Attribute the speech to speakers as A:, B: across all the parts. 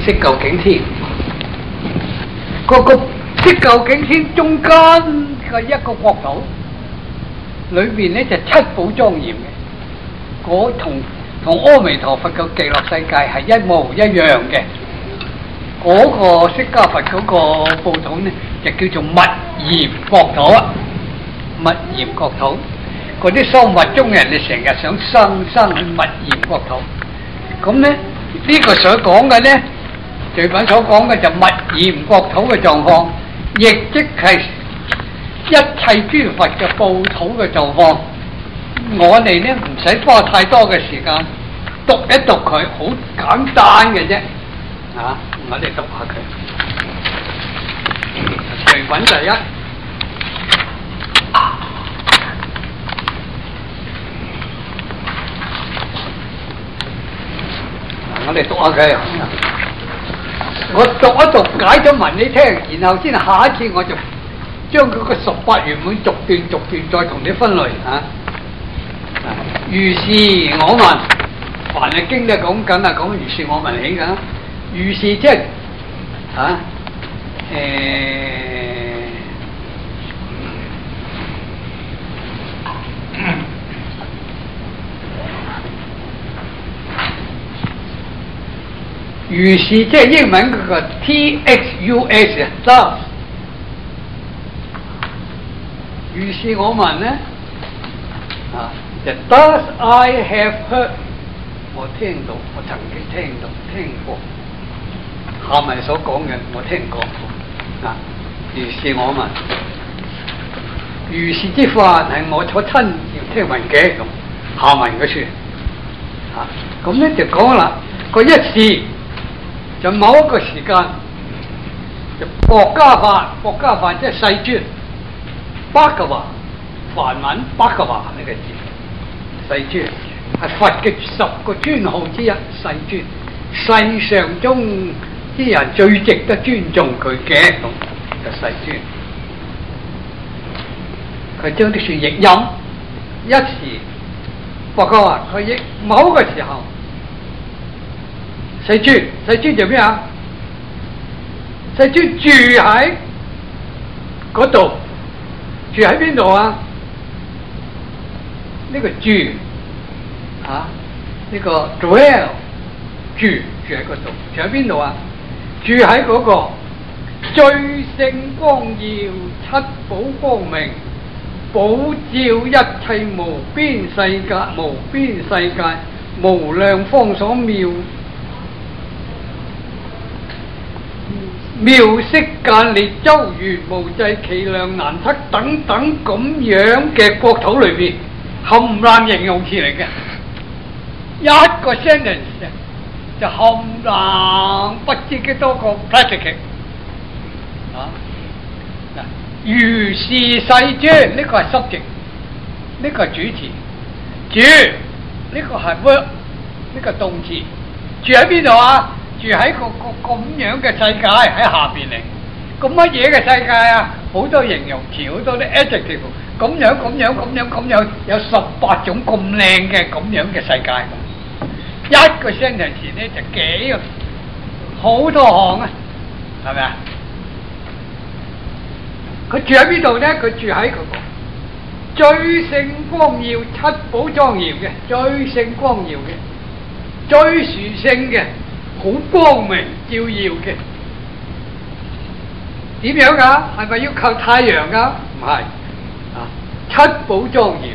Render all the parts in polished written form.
A: 色究竟天。個色究竟天中間嘅一個國土，裏邊咧就七寶莊嚴嘅，嗰同阿彌陀佛嘅極樂世界係一模一樣嘅。嗰個釋迦佛嗰個報土咧就叫做密嚴國土啊，密嚴國土。嗰啲修密宗人哋成日想生去密嚴國土，咁咧呢個所講嘅咧，序品所講嘅就密嚴國土嘅狀況，亦即係一切諸佛嘅報土嘅狀況。我哋咧唔使花太多嘅時間讀一讀佢，好簡單嘅啫。啊，我哋讀下佢。序品第一。我哋讀下佢，我讀一讀解咗文你聽，然後先下一次我就將佢個18圓滿逐段再同你分類啊。如是我聞，凡係經都講緊啊，講如是我聞起㗎。如是即係啊如是即係英文嗰個 TXUS thus， 如是我聞咧啊，就 thus I have heard， 我聽到，我曾經聽過，下文所講嘅我聽過啊。如是我聞，如是之法係我所親自聽聞嘅，咁下文嘅說啊，咁咧就講啦，個一時。就某一個時間，就薄伽梵即係世尊，巴格華梵文巴格華呢個字，世尊係佛嘅10個尊號之一，世尊，世上中啲人最值得尊重佢嘅，咁就世尊。佢將啲樹譯音，一時薄伽梵佢譯某個時候。世尊就咩啊？世尊住喺嗰度，住喺邊度啊？呢個住啊，呢個 dwell 住喺嗰度，住喺邊度啊？住喺嗰個最勝光耀、七寶光明、普照一切無邊世界、無量方所妙色間列周圓無際其量難測等等咁樣嘅國土裏邊，冚唪唥形容詞嚟嘅，一個 sentence 就冚唪唥不知幾多個 predicate 啊！嗱，如是世尊呢個係 subject，呢個係主詞，住呢個係 verb，呢個動詞，住喺邊度啊？住喺個咁樣嘅世界喺下邊嚟，咁乜嘢嘅世界啊？好多形容詞，好多啲 adjective， 咁樣有18種咁靚嘅咁樣嘅世界。一個 sentence 咧就幾個好多項啊，係咪啊？佢住喺邊度咧？佢住喺嗰個最勝光耀、七寶莊嚴嘅，最勝光耀嘅，最殊勝嘅。好光明照耀嘅，點樣噶？係咪要靠太陽噶？唔係啊！七寶莊嚴，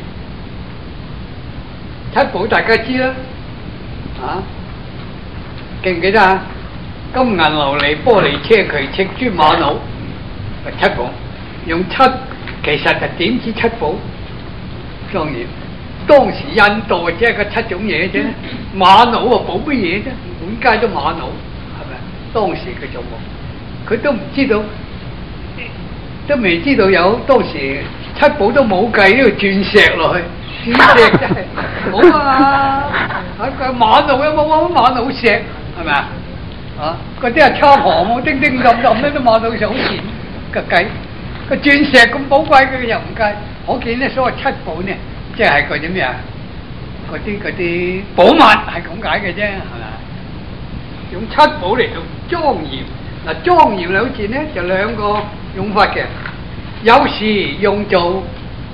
A: 七寶大家知啦，啊，記唔記得啊？金銀琉璃玻璃硨磲赤珠瑪瑙，七寶用七，其實就點知七寶莊嚴？當時印度即係個7種嘢啫，瑪瑙啊寶乜嘢啫？滿街都瑪瑙，係咪？當時佢做冇，佢都唔知道，都未知道有當時七寶都冇計呢個鑽石落去，鑽石真係冇啊！喺瑪瑙有冇瑪瑙石係咪啊？啊！嗰啲係差行喎，叮叮噹噹咧都瑪瑙石好錢嘅計，個鑽石咁寶貴佢又唔計，可見咧所謂七寶呢，即係嗰啲咩啊？嗰啲寶物係咁解嘅啫，係咪？用七寶嚟到莊嚴。嗱，莊嚴兩字咧就兩個用法嘅，有時用做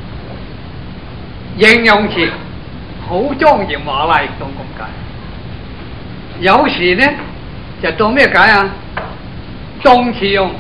A: 形容詞，好莊嚴華麗當咁解；有時咧就當咩解啊？動詞用，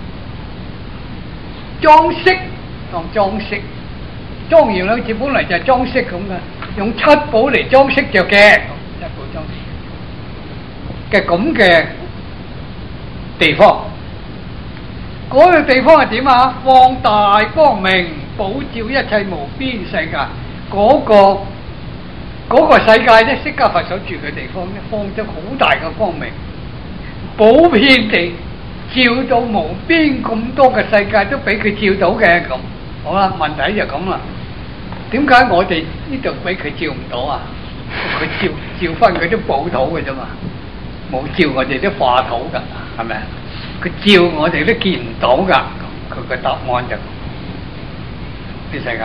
A: 裝飾當裝飾。莊嚴兩字本嚟就係裝飾咁嘅，用七寶嚟裝飾着嘅，七寶裝飾嘅咁嘅地方。嗰個地方係點啊？放大光明，普照一切無邊世界。嗰個世界咧，釋迦佛所住嘅地方咧，放咗好大嘅光明，普遍地照到無邊咁多嘅世界都俾佢照到嘅咁。好啦，問題就咁啦。點解我哋呢度俾佢照唔到啊？佢照翻佢啲寶土嘅啫嘛，冇照我哋啲化土噶，係咪啊？佢照我哋都見唔到噶，佢個答案就啲世界。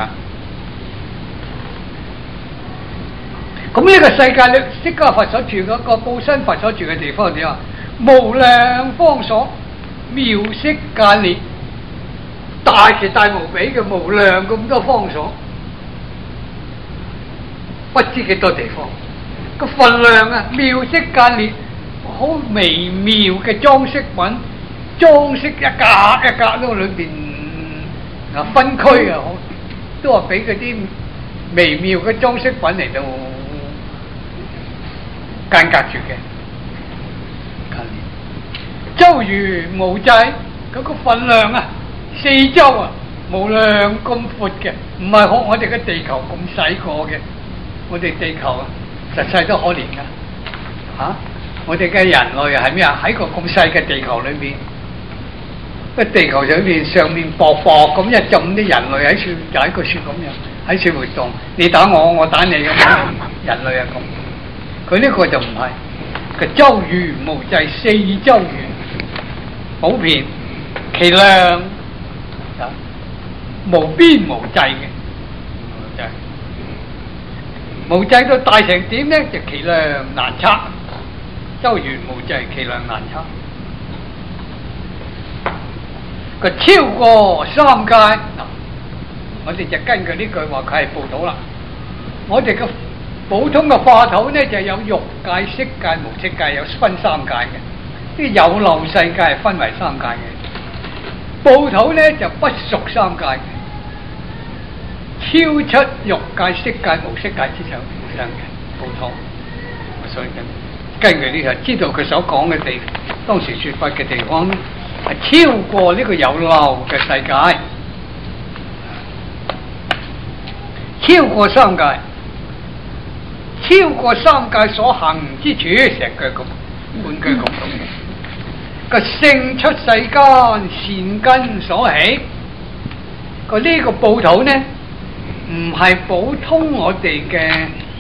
A: 咁呢個世界咧，釋迦佛所住嗰個報身佛所住嘅地方點啊？無量方所，妙色間裂，大其大無比嘅無量咁多方所。不知幾多地方，個份量啊，妙色間裂，好微妙嘅裝飾品，裝飾一格一格都裏邊啊分區啊，都係俾嗰啲微妙嘅裝飾品嚟到間隔住嘅。周如無際，嗰個份量啊，四周啊無量咁闊嘅，唔係學我哋嘅地球咁細個嘅。我哋地球啊，實細都可憐噶，我哋嘅人類係咩啊？喺個咁細嘅地球裏邊，個地球上面薄薄咁一浸啲人類喺處，就喺個處咁樣喺處活動，你打我，我打你咁樣，人類啊咁。佢呢個就唔係，佢周如無際，四周如普遍，其量無邊無際嘅。無際到大成點呢？就其量難測，周圓無際，其量難測。佢超過三界嗱，我哋就根據呢句話，佢係報土啦。我哋嘅普通嘅化土呢，就有欲界、色界、無色界，有分三界嘅。啲有漏世界係分為三界嘅，報土呢就不屬三界嘅。超出欲界、色界、無色界之上嘅報土，所以根據呢個知道佢所講嘅地，當時說法嘅地方係超過呢個有漏嘅世界，超過三界，超過三界所行之處，成句咁，半句咁嘅。個勝出世間善根所起，個呢個報土呢？唔係普通我哋嘅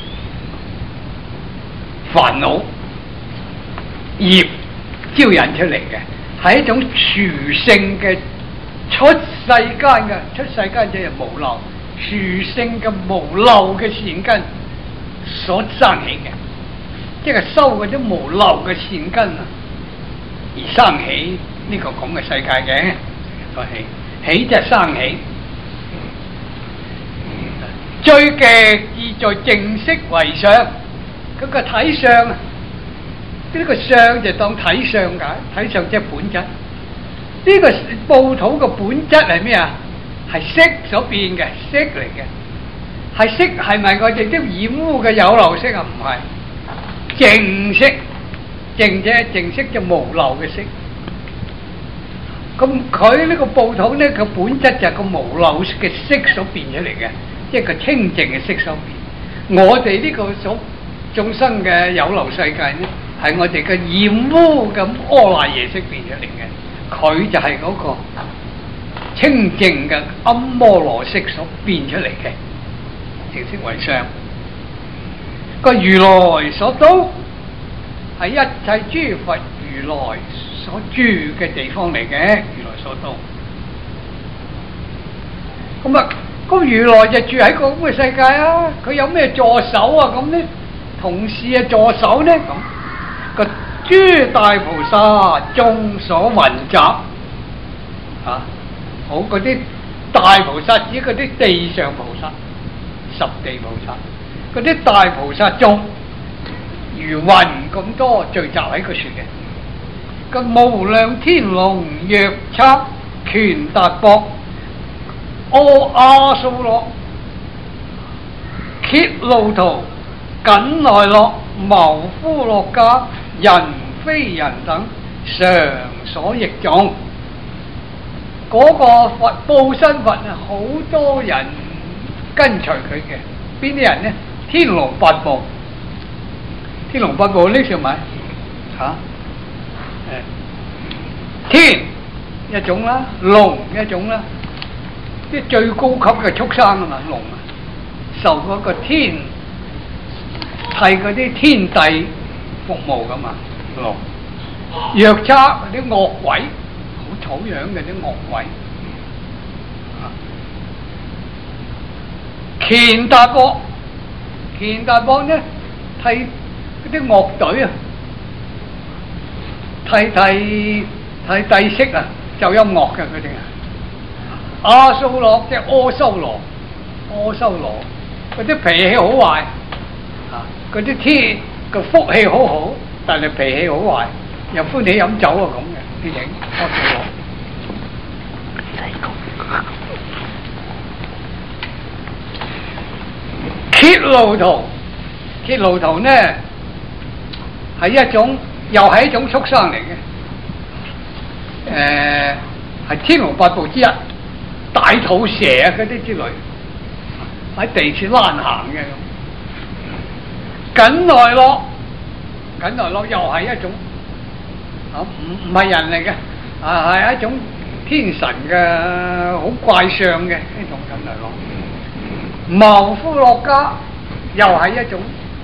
A: 煩惱業招引出嚟嘅，係一種殊勝嘅出世間嘅，出世間即係無漏，殊勝嘅無漏嘅善根所生起嘅，即係修嗰啲無漏嘅善根啊，而生起呢個咁嘅世界嘅個起即係生起。最極意在淨色為相，嗰個體相啊，呢個相就當體相解，體相即係本質。呢個報土嘅本質係咩啊？係色所變嘅，色嚟嘅。係色係咪我哋啲染污嘅有漏色啊？唔係，淨色，淨啫，淨色就無漏嘅色。咁佢呢個報土呢，個本質就係個無漏嘅色所變出嚟嘅。即係個清淨嘅色所變，我哋呢個所眾生嘅有漏世界呢，係我哋嘅染污咁阿賴耶識變出嚟嘅，佢就係嗰個清淨嘅庵摩羅識所變出嚟嘅，淨色為相。個如來所都係一切諸佛如來所住嘅地方嚟嘅，如來所都。咁啊。咁如來就住喺個咁嘅世界啊！佢有咩助手啊？咁呢同事啊助手呢？咁個諸大菩薩眾所雲集啊！好嗰啲大菩薩指嗰啲地上菩薩、十地菩薩，嗰啲大菩薩眾如雲咁多聚集喺個樹嘅。個無量天龍藥叉權達縛阿蘇洛羯路荼緊來洛牟呼洛伽人非人等常所憶誦。嗰個佛報身佛啊，好多人跟隨佢嘅。邊啲人呢？天龍八部，天龍八部呢條咪嚇？天一種啦，龍一種啦，啲最高級嘅畜生啊嘛，龍啊，受嗰個天替嗰啲天帝服務噶嘛，龍。藥叉嗰啲惡鬼，好醜樣嘅啲惡鬼。權達縛，權達縛呢替嗰啲樂隊啊，替帝釋啊，奏音樂嘅佢哋啊。阿蘇洛即係阿修羅，阿修羅嗰啲脾氣好壞啊，嗰啲天個福氣好好，但係脾氣好壞，又歡喜飲酒啊咁嘅啲影阿修羅。羯路荼，羯路荼呢係一種，又係一種畜生嚟嘅。係天龍八部之一，大肚蛇啊嗰啲之類，喺地處躝行嘅咁。緊來洛，緊來洛又係一種，唔係人嚟嘅，係一種天神嘅好怪相嘅呢種緊來洛。牟呼洛伽又係一種，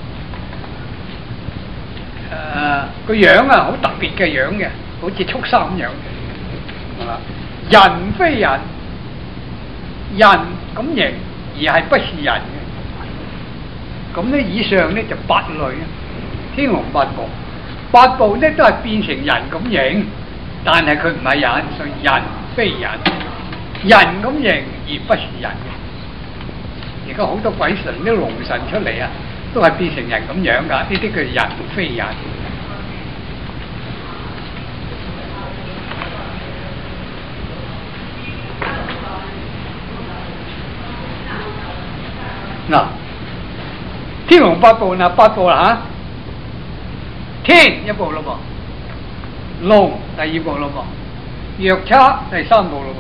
A: 個樣啊好特別嘅樣嘅，好似畜生咁樣嘅，係嘛？人非人，人咁形而係不是人嘅。咁呢以上呢就八類啊，天龍八部，八部呢都係變成人咁形，但係佢唔係人，所以人非人，人咁形而不是人嘅。而家好多鬼神啲龍神出嚟啊，都係變成人咁樣噶，呢啲叫人非人。嗱，天龍八部嗱，八部啦吓，天一部咯噃，龍第二部咯噃，藥叉第三部咯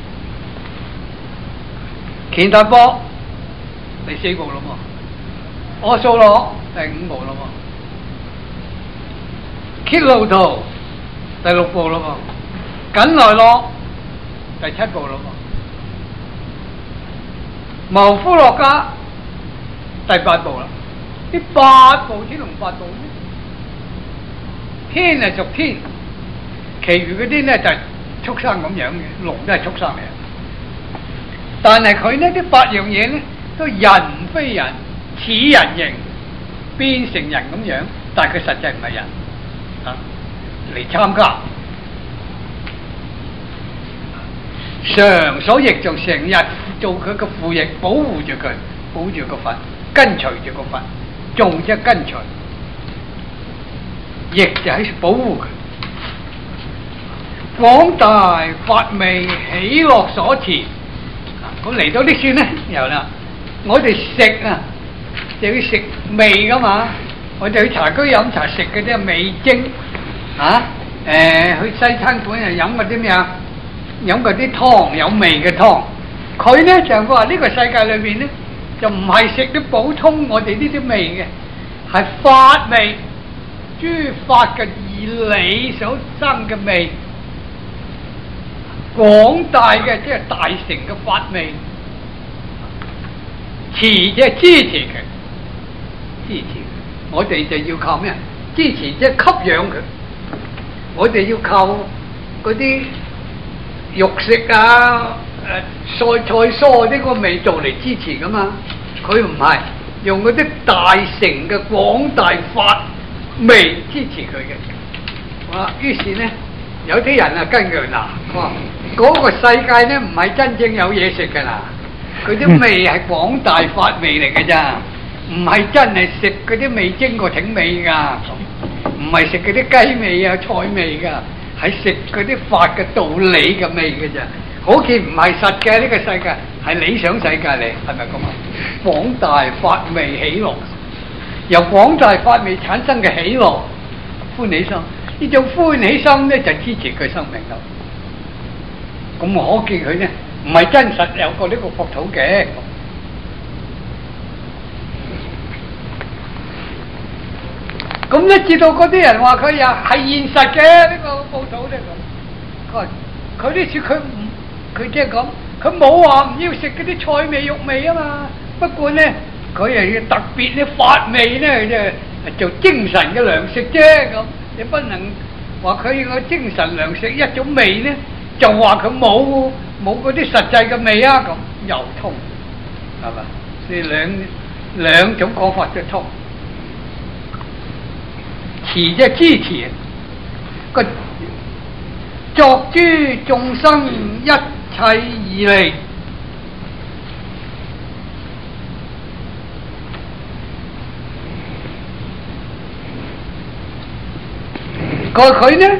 A: 噃，權達縛第四部咯噃，阿蘇羅第五部咯噃，羯路荼第六部咯噃，緊來洛第七部咯噃，牟呼洛伽第八部啦。呢八部天龍八部呢，天係屬天，其餘嗰啲呢就係畜生咁樣嘅，龍都係畜生嚟。但係佢呢啲八樣嘢呢，都人非人，似人形，變成人咁樣，但係佢實際唔係人啊，嚟參加，常所憶誦，成日做佢個副役，保護住佢，保住個佛，跟隨住個佛，仲即係跟隨，亦就喺保護佢。廣大法味喜樂所持，咁嚟到呢算咧，又啦，我哋食啊，就要食味噶嘛，我哋去茶居飲茶食嗰啲味精啊，去西餐館又飲嗰啲咩啊，飲嗰啲湯有味嘅湯，佢咧就話呢個世界裏邊咧就唔係食啲普通我哋呢啲味嘅，係法味，諸法嘅義理所生嘅味，廣大嘅即係大乘嘅法味，持即係支持佢，支持佢，我哋就要靠咩？支持即係吸養佢，我哋要靠嗰啲肉食啊、菜蔬呢個味道嚟支持噶嘛，佢唔係用嗰啲大乘嘅廣大法味支持佢嘅。 於是呢，有啲人啊跟佢嗱，嗰個世界呢唔係真正有嘢食㗎啦，佢啲味係廣大法味嚟㗎咋，唔係真係食嗰啲味精過挺味㗎，唔係食嗰啲雞味啊菜味㗎，係食嗰啲法嘅道理嘅味㗎咋，好似唔係實嘅呢個世界，係理想世界嚟，係咪咁啊？廣大法味喜樂，由廣大法味產生嘅喜樂、歡喜心，呢種歡喜心咧就支持佢生命咯。咁可見佢呢唔係真實有過呢個國土嘅。咁咧，至到嗰啲人話佢又係現實嘅呢個國土咧，佢呢次佢即係講，佢冇話唔要食嗰啲菜味肉味啊嘛。不過呢，佢又要特別啲法味呢，即係做精神嘅糧食啫。咁你不能話佢個精神糧食一種味呢，就話佢冇嗰啲實際嘅味啊。咁又通係嘛？所以兩種講法都通。持即係支持個作諸眾生一切義利，佢呢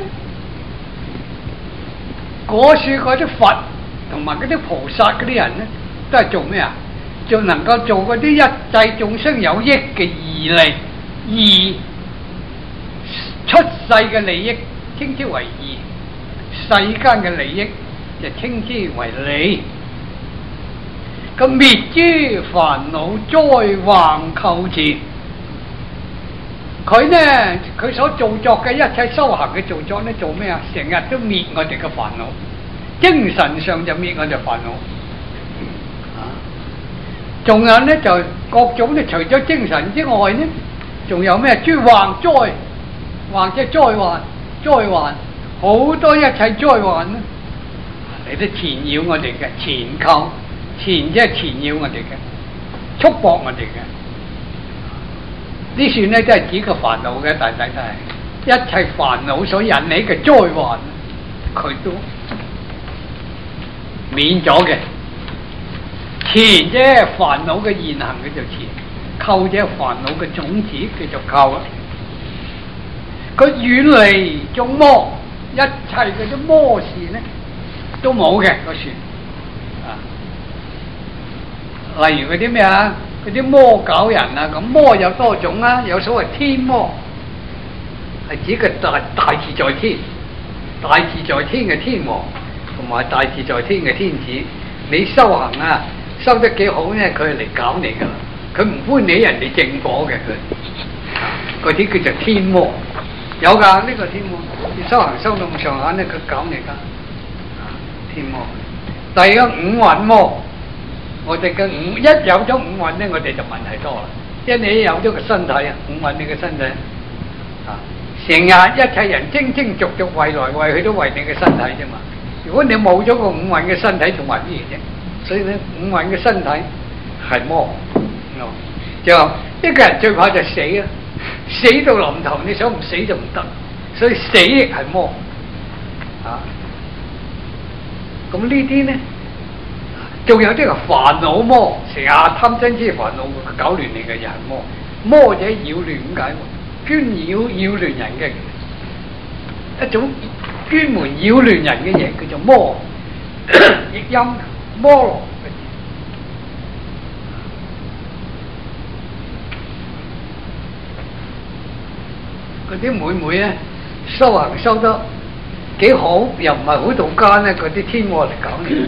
A: 嗰處嗰啲佛同埋嗰啲菩薩嗰啲人呢，都係做咩啊？就能夠做嗰啲一切眾生有益嘅義利，義出世嘅利益稱之為義，世間嘅利益就稱之為利。咁滅諸煩惱災患構持，佢呢佢所造作嘅一切修行嘅造作呢，做咩啊？成日都滅我哋嘅煩惱，精神上就滅我哋煩惱。仲有呢就各種呢，除咗精神之外呢，仲有咩？諸患災。或者災患好多一切災患咧，嚟到纏繞我哋嘅，纏扣，纏即係纏繞我哋嘅，束縛我哋嘅。呢算咧都係指個煩惱嘅，大抵都係一切煩惱所引起嘅災患，佢都免咗嘅。纏即係煩惱嘅現行，佢就纏；扣即係煩惱嘅種子，佢就扣啊。佢遠離眾魔，一切嗰啲魔事呢都冇嘅嗰時啊。例如嗰啲咩啊，嗰啲魔搞人啊，咁魔有多種啊，有所謂天魔，係指個大自在天，大自在天嘅天王，同埋大自在天嘅天子。你修行啊，修得幾好呢，佢係嚟搞你噶啦，佢唔歡喜人哋正果嘅佢，嗰啲叫做天魔。有噶呢個天魔，你修行修到咁上下呢，佢搞你噶，天魔。第二個五蘊魔，我哋嘅一有咗五蘊呢，我哋就問題多啦。因為你有咗個身體啊，五蘊你嘅身體啊，成日一切人精精逐逐為來為去都為你嘅身體啫嘛。如果你冇咗個五蘊嘅身體，仲話咩啫？所以咧，五蘊嘅身體係魔。就一個人最怕就死啊！死到臨頭，你想唔死就唔得，所以死亦係魔啊！咁呢啲呢，仲有啲係煩惱魔，成日貪嗔痴煩惱搞亂你嘅人魔，魔者擾亂咁解，專擾亂人嘅一種專門擾亂人嘅嘢，叫做魔，譯音魔羅。嗰啲妹妹咧修行修得幾好，又唔係好道家咧，嗰啲天魔嚟搞你。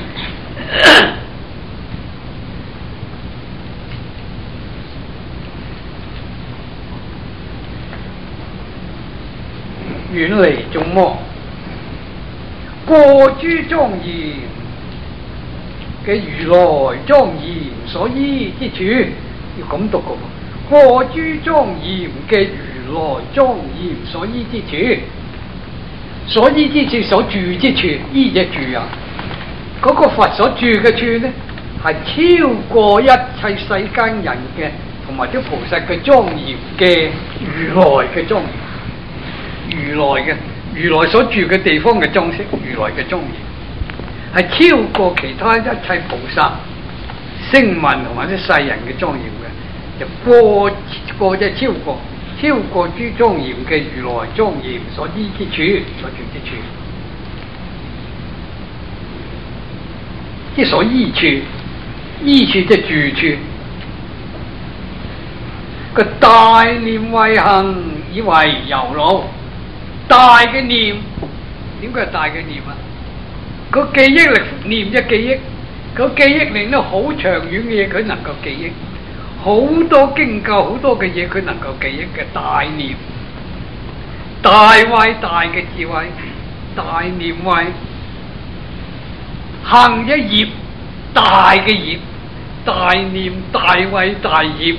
A: 遠離眾魔，過諸莊嚴嘅如來莊嚴所依之處，要咁讀嘅喎。過諸莊嚴嘅如來莊嚴所依之處，所依之處，所住之處，依者住啊！嗰個佛所住嘅處呢，係超過一切世間人嘅同埋啲菩薩嘅莊嚴嘅如來嘅莊嚴。 如來嘅如來所住嘅地方嘅裝飾，如來嘅莊嚴係超過其他一切菩薩、聲聞同埋啲世人嘅莊嚴嘅，就過即係超過諸莊嚴嘅如來莊嚴所依之處，所住之處，即係所依處，依處即係住處。個大念慧行以為遊路，大嘅念，點解係大嘅念啊？個記憶力念即係記憶，個記憶力都好長遠嘅嘢，佢能夠記憶，好多經教好多嘅嘢，佢能夠記憶嘅大念，大慧大嘅智慧，大念慧，行一業，大嘅業，大念大慧大業。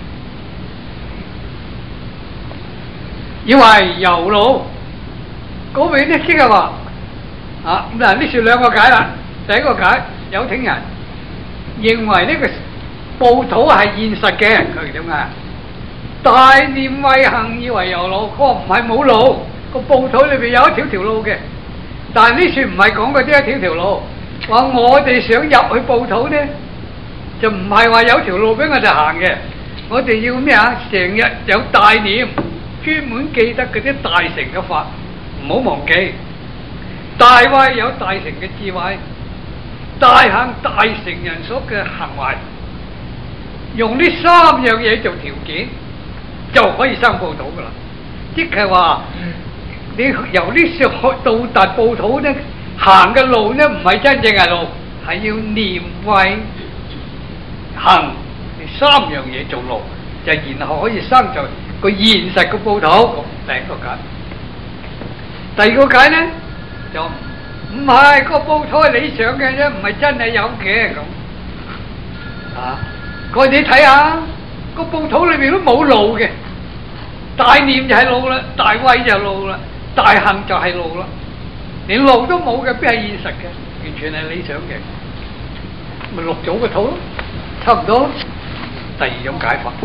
A: 以為遊路嗰邊咧，即係話啊，嗱呢説兩個解啦。第一個解，有聽人認為呢個報土係現實嘅，佢點啊？大念慧行以為遊路，佢話唔係冇路，個報土裏邊有一條路嘅。但係呢説唔係講嗰啲一條路，話我哋想入去報土咧，就唔係話有條路俾我哋行嘅，我哋要咩啊？成日有大念。專門記得嗰啲大乘嘅法，唔好忘記。大慧有大乘嘅智慧，大行大乘人所嘅行為，用呢三樣嘢做條件，就可以生報土噶啦。即係話，你由呢處到達報土咧，行嘅路咧唔係真正嘅路，係要念慧行呢三樣嘢做路，就然後可以生就。個現實嘅報土，第一個解。第二個解咧就唔係個報土係理想嘅啫，唔係真係有嘅咁。啊，佢你睇下個報土裏邊都冇路嘅，大念就係路啦，大慧就係路啦，大行就係路啦，連路都冇嘅，邊係現實嘅？完全係理想嘅，咪六祖嘅土咯，差唔多。第二種解法。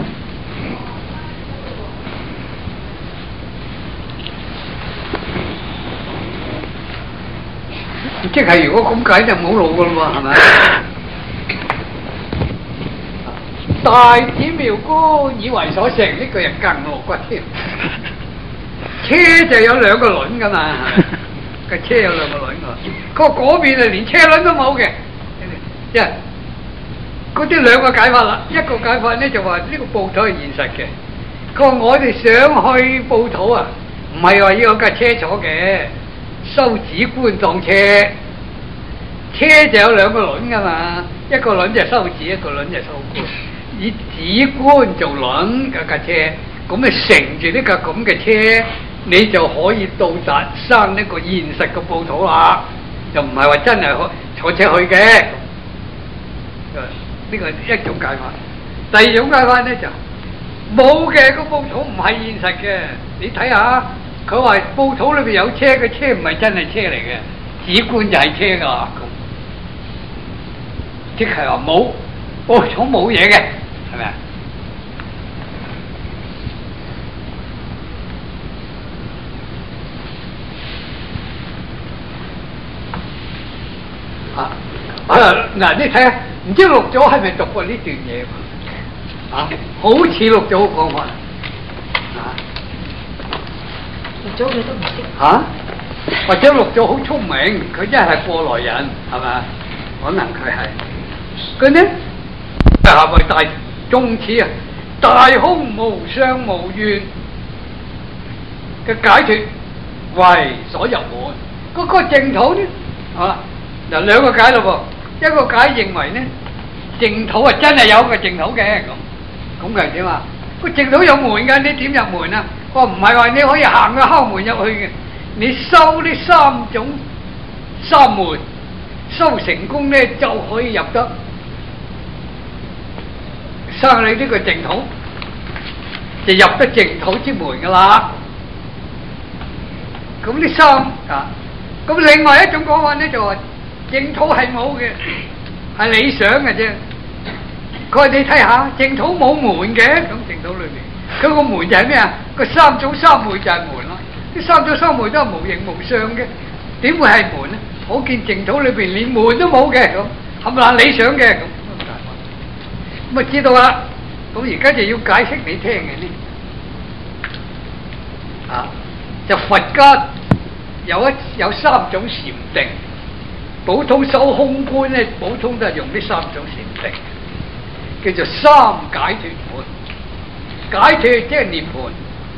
A: 即係如果咁解就冇路噶啦喎，係咪？大展妙觀以為所成，呢個人更落骨添。車就有兩個輪噶嘛，個車有兩個輪噶。嗰邊啊連車輪都冇嘅，即係嗰啲兩個解法啦。一個解法咧就話呢個報土係現實嘅。佢話我哋想去報土啊，唔係話要有架車坐嘅。修止觀當車，車就有兩個輪噶嘛，一個輪就係修止，一個輪就係修觀。以止觀做輪嗰架車，咁你乘住呢架咁嘅車，你就可以到達生呢個現實嘅報土啦，就唔係話真係坐車去嘅。呢個一種解法。第二種解法咧就冇嘅，個報土唔係現實嘅，你睇下。佢話報土裏邊有車，嘅車唔係真係車嚟嘅，止觀就係車噶，即係話冇報土冇嘢嘅，係咪啊？嗱，你睇下，唔知六祖係咪讀過呢段嘢啊？好似六祖講法啊。六祖佢都唔識嚇，或者六祖好聰明，佢真係過來人，係咪？可能佢係佢呢？下為大宗旨啊，大空無相無願嘅解脫為所入門。嗰個淨土呢？啊，嗱兩個解咯噃，一個解認為呢，淨土係真係有個淨土嘅咁係點啊？個淨土有門㗎，你點入門啊？我唔係話你可以行個敲門入去嘅，你修呢三門，修成功咧就可以入得生你呢個淨土，就入得淨土之門噶啦。咁呢三啊，咁另外一種講法咧就話淨土係冇嘅，係理想嘅啫。佢話你睇下淨土冇門嘅，咁淨土裏邊。佢個門就係咩啊？個三祖三會就係門咯。 啲三種三昧都係無形無相嘅，點會係門呢？可見淨土裏邊連門都冇嘅，咁冚唪唥理想嘅，咁啊知道啦。咁而家就要解釋你聽嘅呢，就佛家有三種禪定，普通修空觀咧，普通都係用呢三種禪定，叫做三解脫門。解脫即係涅槃，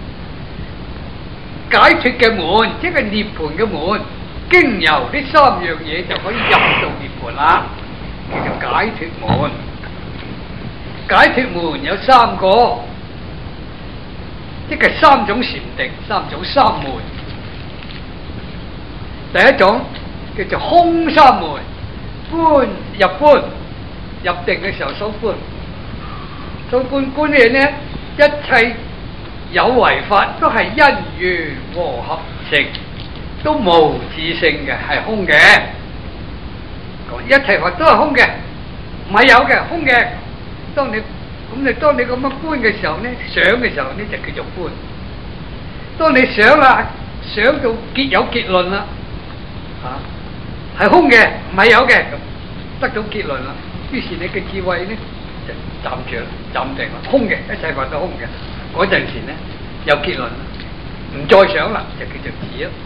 A: 解脫嘅門即係涅槃嘅門，經由呢三樣嘢就可以入到涅槃啦，叫做解脫門。解脫門有三個，即係三種禪定，三種三門。第一種叫做空三門，觀入定嘅時候所觀嘢呢，一切有為法都係因緣和合成，都無自性嘅，係空嘅。一切法都係空嘅，唔係有嘅，空嘅。當你咁樣觀嘅時候呢，想嘅時候呢，就叫做觀。當你想啦，想到有結論啦，係空嘅，唔係有嘅，咁得到結論啦。於是你嘅智慧呢就站住啦，站定啦，空嘅，一切法都空嘅。嗰陣時呢有結論啦，唔再想啦，就叫做止啦。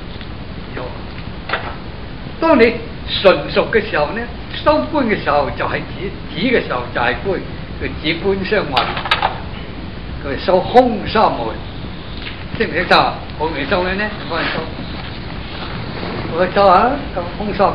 A: 當你純熟嘅時候呢，修觀嘅時候就係止嘅時候就係觀。佢止觀相混，佢修空三門，識唔識修啊？好未修嘅呢？幫人修，我修下修空三門。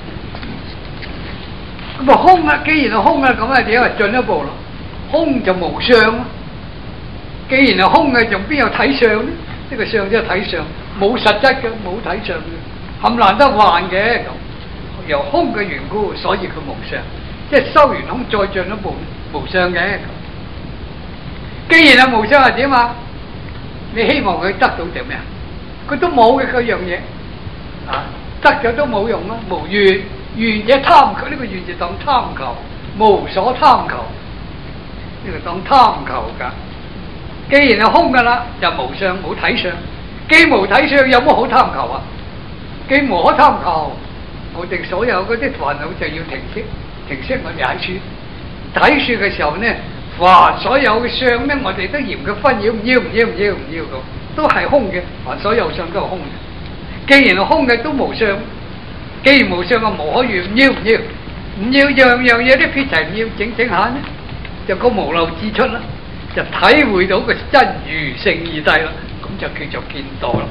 A: 咁啊空啊，既然係空啊，咁啊點啊進一步咯？空就無相咯。既然係空嘅，仲邊有體相呢？呢個相即係體相，冇實質嘅，冇體相嘅，冚唪唥都幻嘅。咁由空嘅緣故，所以佢無相。即係修完空，再進一步。無相嘅，既然係無相係點啊？你希望佢得到點咩啊？佢都冇嘅嗰樣嘢，得咗都冇用啦。無願，願者貪求，呢個願就當貪求，無所貪求，呢個當貪求噶。既然係空噶啦，就無相冇體相，既無體相，有乜好貪求啊？既無可貪求，我哋所有嗰啲煩惱就要停息我哋喺處。睇書嘅時候呢，凡所有嘅相呢，我哋都嫌佢分要唔要咁，都係空嘅。凡所有相都係空嘅。既然係空嘅，都無相。既然無相啊，無可願，唔要，樣樣嘢都撇齊唔要，整下呢，就個無漏自出啦，就體會到個真如聖義諦啦，咁就叫做見道啦。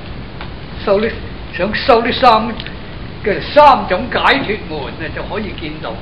A: 想修呢三種解脫門啊，就可以見道。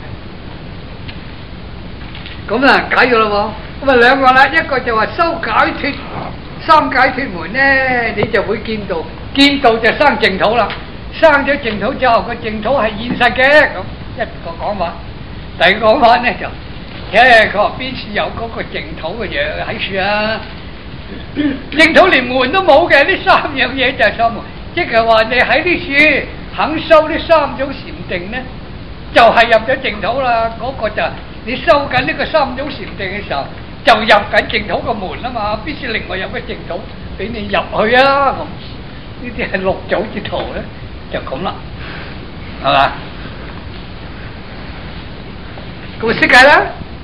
A: 咁啊解咗啦喎，咁啊兩個啦，一個就話修解脫三解脫門呢，你就會見道，見道就生淨土啦，生咗淨土之後，個淨土係現實嘅，咁一個講法。第二個講法呢就，佢話邊處有嗰個淨土嘅嘢喺處啊？淨土連門都冇嘅，呢三樣嘢就係三門，即係話你喺呢處肯修呢三種禪定呢，就係入咗淨土啦，嗰個就。你修緊呢個三種禪定嘅時候，就入緊淨土個門啊嘛，必須另外有個淨土俾你入去啊！咁呢啲係六祖之徒咧，就咁啦，係嘛？咁識解啦，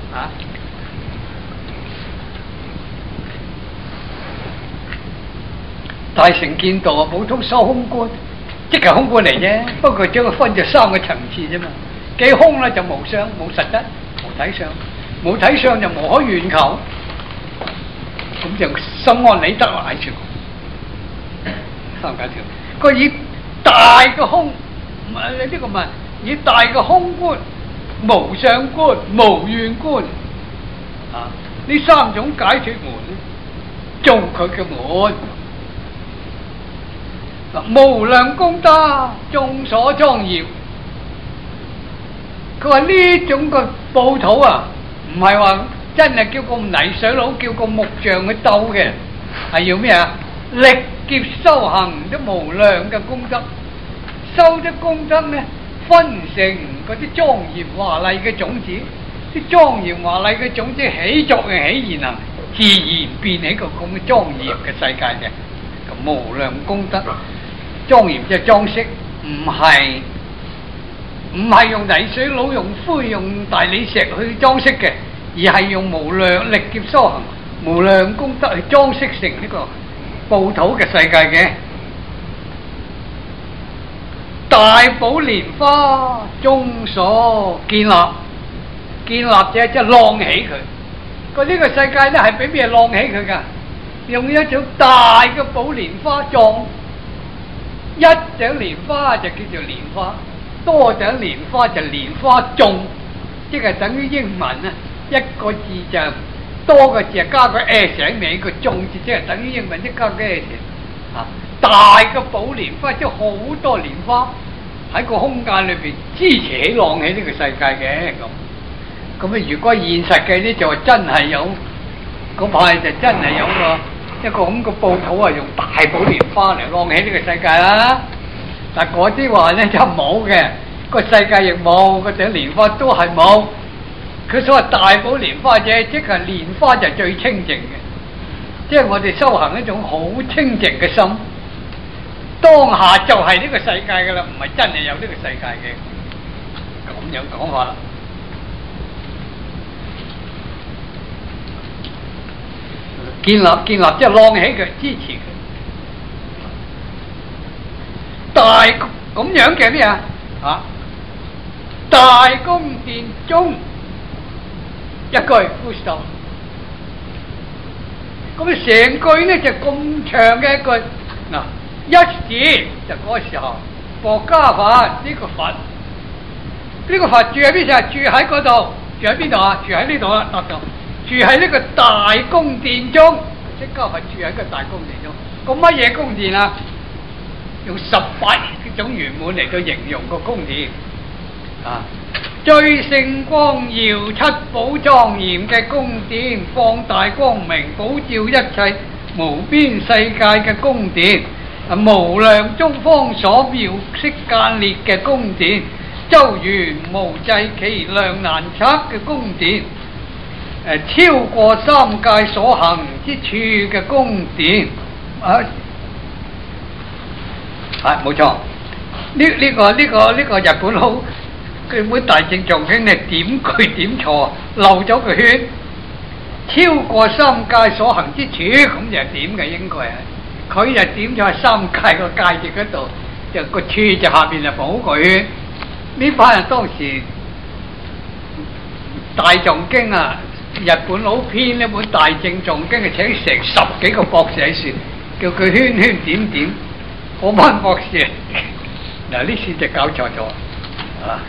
A: 大乘見道啊，普通修空觀，即係空觀嚟啫，不過將佢分咗三個層次啫嘛。既空咧就無相冇實質。冇體相，冇體相就無可願求，咁就心安理得啦喺處。三解脫，佢以大嘅空，唔係呢個唔係以大嘅空觀、無相觀、無願觀，呢三種解脫門，做佢嘅門。無量功德，眾所莊嚴。佢話呢種個報土啊，唔係話真係叫個泥水佬叫個木匠去鬥嘅，係要咩啊？力劫修行都無量嘅功德，修啲功德呢，分成嗰啲莊嚴華麗嘅種子，啲莊嚴華麗嘅種子起作用起現行，自然變起個咁嘅莊嚴嘅世界嘅。 咁無量功德，莊嚴即係裝飾，唔係用泥水佬、用灰、用大理石去裝飾嘅，而係用無量力劫修行、無量功德去裝飾成呢個報土嘅世界嘅。大寶蓮花中所建立，建立者即係晾起佢。佢呢個世界咧係俾咩晾起佢噶？用一種大嘅寶蓮花狀，一頂蓮花就叫做蓮花，多頂蓮花就蓮花種，即係等於英文啊，一個字就多個字加個 s 喺尾，個種字即係等於英文一加個 s 啊。大嘅寶蓮花即係好多蓮花喺個空間裏邊支持起晾起呢個世界嘅咁啊！如果現實嘅呢，就真係有嗰派就真係有一個咁嘅報土啊，用大寶蓮花嚟晾起呢個世界啦。但嗰啲話咧就冇嘅，個世界亦冇，嗰頂蓮花都係冇。佢所謂大寶蓮花啫，即係蓮花就最清淨嘅，即係我哋修行一種好清淨嘅心。當下就係呢個世界噶啦，唔係真係有呢個世界嘅，咁樣講法啦。建立即係晾起佢，支持佢。大咁樣嘅咩啊？大宮殿中一句 full stop。咁成句呢就咁長嘅一句嗱。一字就嗰個時候，佛家佛呢個佛，呢個佛住喺邊度？住喺嗰度，住喺邊度啊？住喺呢度啦，答咗。住喺呢個大宮殿中，釋迦佛住喺個大宮殿中。咁乜嘢宮殿啊？用18種圓滿嚟到形容個宮殿啊！最勝光耀、七寶莊嚴嘅宮殿，放大光明，普照一切無邊世界嘅宮殿。無量中方所妙色間裂嘅宮殿，周圓無際其量難測嘅宮殿，超過三界所行之處嘅宮殿，冇錯。呢個日本佬佢本大正藏經係點句點錯，漏咗個圈。超過三界所行之處，咁就係點嘅應該係。佢就點咗喺三界個界字嗰度，就個處就下邊就補個圈。呢班人當時大藏經啊，日本佬編呢本大正藏經係請成10幾個博士喺處，叫佢圈圈點點。嗰班博士嗱呢次就搞錯咗啊！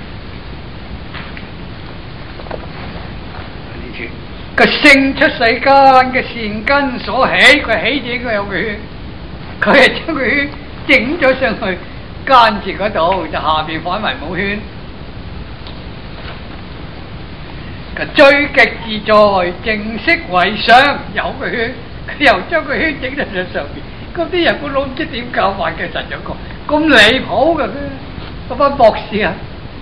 A: 呢處個勝出世間嘅善根所起，佢起字應該有個圈。佢係將個圈整咗上去間字嗰度，就下邊反為冇圈。最極自在，淨色為上，有個圈，佢又將個圈整咗上邊。嗰啲人本佬唔知點教法嘅，實有個咁離譜嘅嗰班博士啊！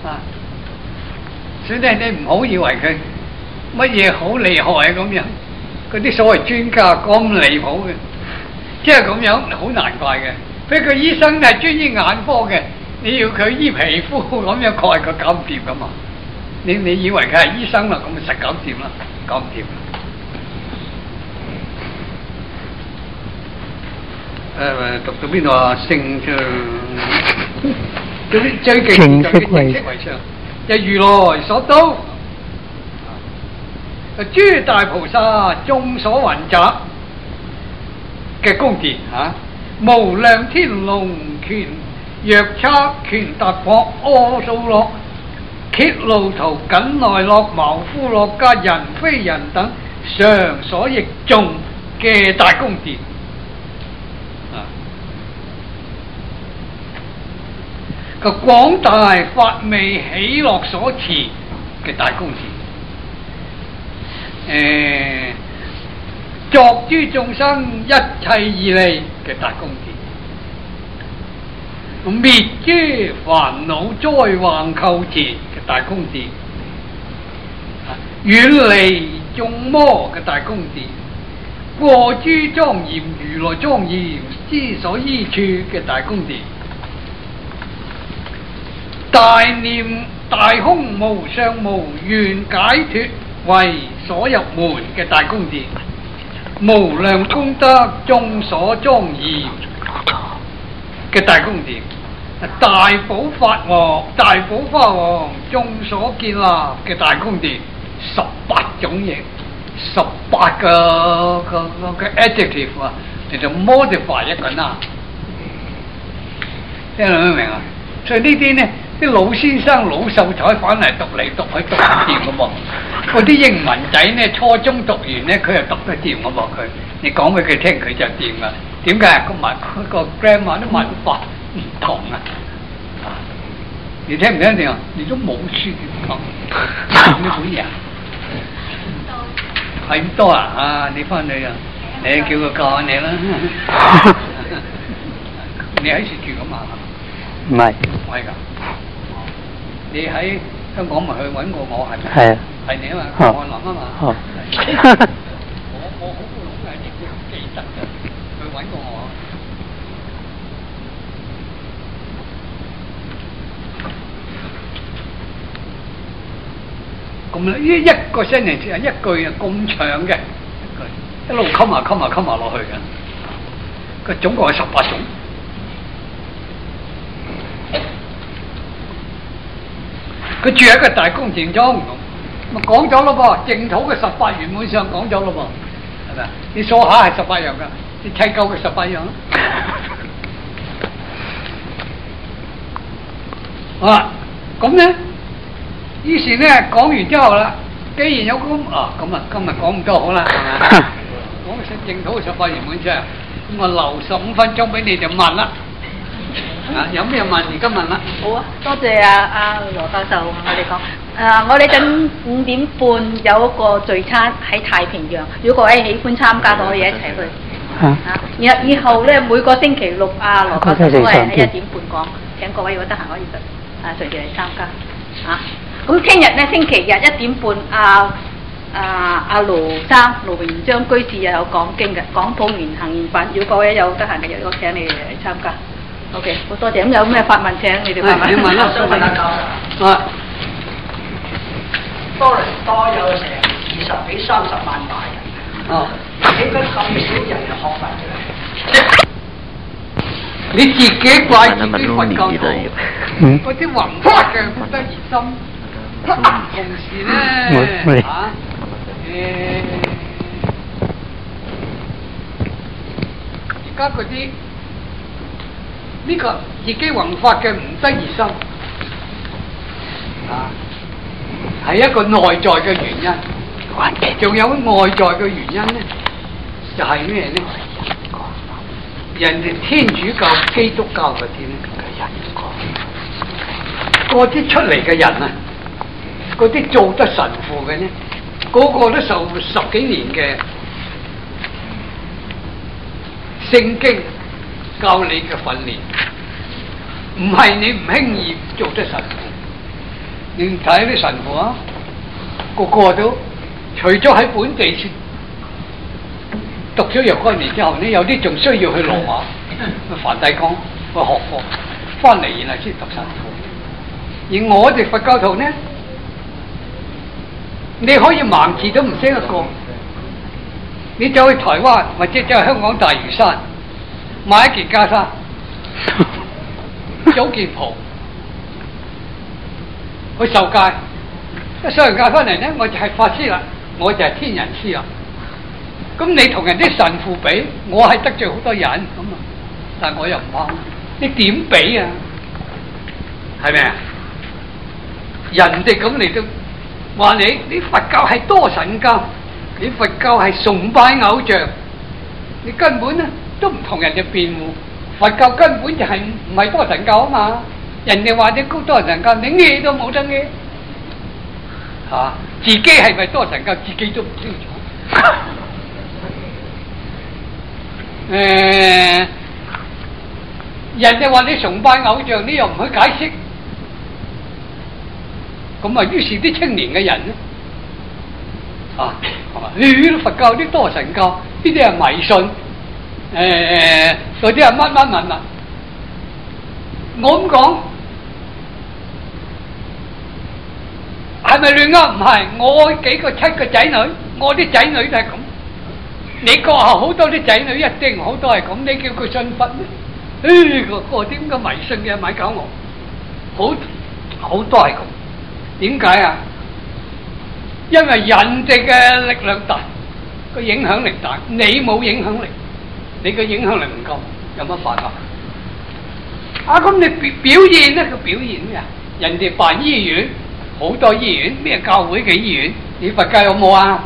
A: 所以你唔好以為佢乜嘢好厲害咁樣，嗰啲所謂專家咁離譜嘅。即係咁樣，好難怪嘅。譬如個醫生係專醫眼科嘅，你要佢醫皮膚咁樣，確係佢搞唔掂噶嘛？你以為佢係醫生啦，咁咪實搞唔掂啦，搞唔掂。讀到邊度啊？勝最勁就係淨色為上，就如來所都。諸大菩薩眾所雲集嘅宮殿無量天龍權藥叉權達縛阿素洛羯路荼緊奈洛茅夫洛迦人非人等常所譯誦嘅大宮殿個廣大法味喜樂所持嘅大宮殿，作諸眾生一切義利嘅大宮殿，滅諸煩惱災患構持嘅大宮殿，遠離眾魔嘅大宮殿， 過諸莊嚴，如來莊嚴之所依處嘅大宮殿，大念大空無上無願解脫為所入門嘅大宮殿，無量功德眾所莊嚴嘅大宮殿，大寶法王眾所建立嘅大宮殿，18種嘢，18個 adjective 啊，嚟到 modify 一個啦，聽得明唔明啊？所以呢啲呢，啲老先生老秀才反嚟讀嚟讀去讀唔掂嘅噃，嗰啲英文仔呢，初中讀完呢，佢又讀得掂嘅噃佢，你講俾佢聽佢就掂噶。點解？個 grammar 啲文法唔同啊！你聽唔聽定啊？你都冇書點講？呢本人係咁多啊！啊，你翻去啊，你叫佢教下你啦。你喺處住咁啊？
B: 唔係，
A: 唔係㗎。你喺香港咪去揾過我係咪？
B: 係啊。係
A: 你啊嘛，我諗啊嘛。我好老嘅，亦都記得嘅，去揾過我。咁呢一個 sentence 係一句啊咁長嘅，一路溝埋落去嘅，佢總共係18種。佢住喺個大宮殿中，咪講咗咯噃，淨土嘅18圓滿相講咗咯噃，係咪？你數下係18樣噶，你砌夠嘅18樣。好啦，咁咧，於是咧講完之後啦，既然有咁啊，咁啊今日講咁多好啦，係咪？講淨土嘅18圓滿相，咁啊留15分鐘俾你哋問啦。啊！有咩問而家問啦？
C: 好啊，多謝阿羅教授同我哋講。我哋等5點半有一個聚餐喺太平洋，如果各位喜歡參加，可以一齊去。然後以後咧每個星期六羅教授都係喺1點半講，請各位如果得閒可以隨時嚟參加。咁聽日咧星期日1點半，阿盧榮章居士又有講經嘅，講普賢行願品。如果各位有得閒嘅，我請你哋嚟參加。OK， 好多謝。咁有咩發問請你哋發問。
A: 你問啦，
D: 想問下教授。多倫多有成20幾30萬大人。點解咁少人學佛嘅？
A: 你自己怪自己佛教徒，嗰啲宏法嘅不得而心，同時咧而家嗰啲。呢個自己宏法嘅唔得而心，係一個內在嘅原因，仲有外在嘅原因咧，就係咩咧？人哋天主教、基督教嗰啲咧，嗰啲出嚟嘅人啊，嗰啲做得神父嘅咧，個個都受10幾年嘅聖經教你嘅訓練，唔係你唔輕易做得神父。你睇啲神父啊，個個都除咗喺本地讀咗若干年之後呢，有啲仲需要去羅馬、梵蒂岡去學課，翻嚟然後先讀神父。而我哋佛教徒呢，你可以盲字都唔識一個，你走去台灣或者走去香港大嶼山。買一件袈裟，有件袍，去受戒。一受完戒翻嚟呢，我就係法師啦，我就係天人師啦。咁你同人啲神父比，我係得罪好多人咁啊，但係我又唔怕。你點比啊？係咪啊？人哋咁嚟到話你佛教係多神教，你佛教係崇拜偶像，你根本呢？都唔同人哋辯護，佛教根本就係唔係多神教啊嘛！人哋話你多神教，你嘢都冇得嘢，自己係咪多神教，自己都唔清楚。人哋話你崇拜偶像，你又唔去解釋，咁啊，於是啲青年嘅人咧，係嘛？佛教啲多神教。 啲係迷信，嗰啲係乜。我咁講係咪亂噏？唔係，我7個仔女，我啲仔女就係咁。你閣下好多啲仔女一定好多係咁，你叫佢信佛咩？個點解迷信嘅咪搞我？好多係咁，點解啊？因為人哋嘅力量大，個影響力大，你冇影響力，你嘅影響力唔夠，有乜辦法？咁你表現咧，佢表現咩啊？人哋辦醫院，好多醫院，咩教會嘅醫院，你佛教有冇啊？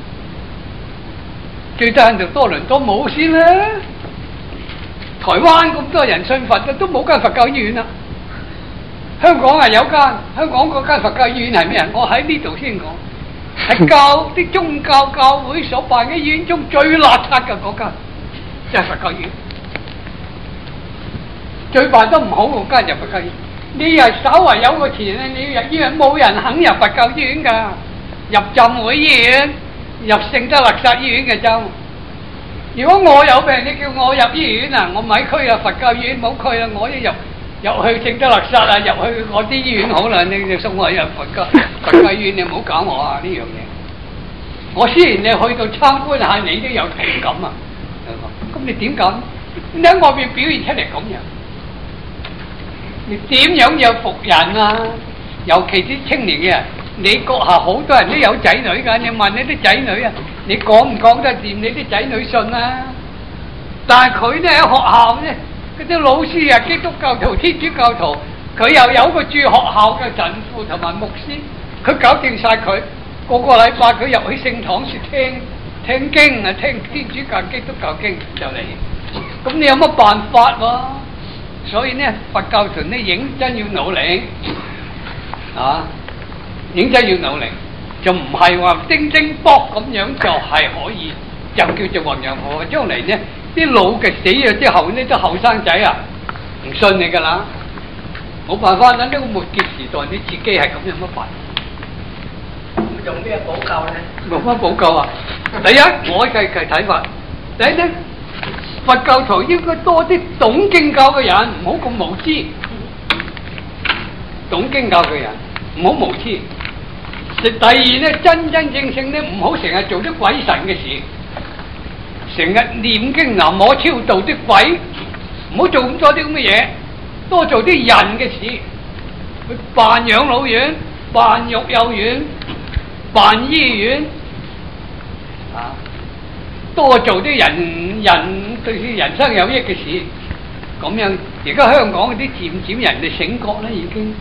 A: 最低限度多倫多冇先啦。台灣咁多人信佛都冇間佛教醫院啦。香港啊有間，香港嗰間佛教醫院係咩啊？我喺呢度先講，係啲宗教教會所辦嘅醫院中最邋遢嘅嗰間，即係佛教醫院。最辦得唔好嗰間就佛教醫院。你又稍為有個錢咧，你入醫院冇人肯入佛教醫院㗎，入浸會醫院、入聖德肋撒醫院嘅啫。如果我有病，你叫我入醫院啊，我咪區啊佛教醫院冇區啊，我一入去聖德肋撒啊，入去我啲醫院好啦，你就送我入佛教醫院，你唔好搞我啊呢樣嘢。我雖然你去到參觀下，你都有情感啊，咁你點講？你喺外面表現出嚟咁樣，你點樣有服人啊？尤其啲青年嘅人，你閣下好多人都有仔女㗎，你問你啲仔女啊，你講唔講得掂？你啲仔女信啊？但係佢咧喺學校咧，嗰啲老師啊，基督教徒、天主教徒，佢又有個住學校嘅神父同埋牧師，佢搞掂晒佢。個禮拜佢入去聖堂說聽經啊，聽天主教、基督教經就嚟。咁你有乜辦法喎？所以呢，佛教徒呢認真要努力啊！認真要努力，就唔係話叮叮卜咁樣就係可以，就叫做弘揚佛。將嚟呢啲老嘅死咗之後呢，啲後生仔啊唔信你噶啦，冇辦法啦！呢個末劫時代，你自己係咁有乜辦法？
D: 用咩補救咧？
A: 冇乜補救啊！第一，我嘅睇法，第一呢，佛教徒應該多啲懂經教嘅人，唔好咁無知。懂經教嘅人唔好無知。第二呢，真正呢，唔好成日做啲鬼神嘅事，成日念經南無超度啲鬼，唔好做咁多啲咁嘅嘢，多做啲人嘅事，去辦養老院、辦育幼院、辦醫院，啊，多做啲人對人生有益嘅事，咁樣。而家香港嗰啲漸人哋醒覺啦，已經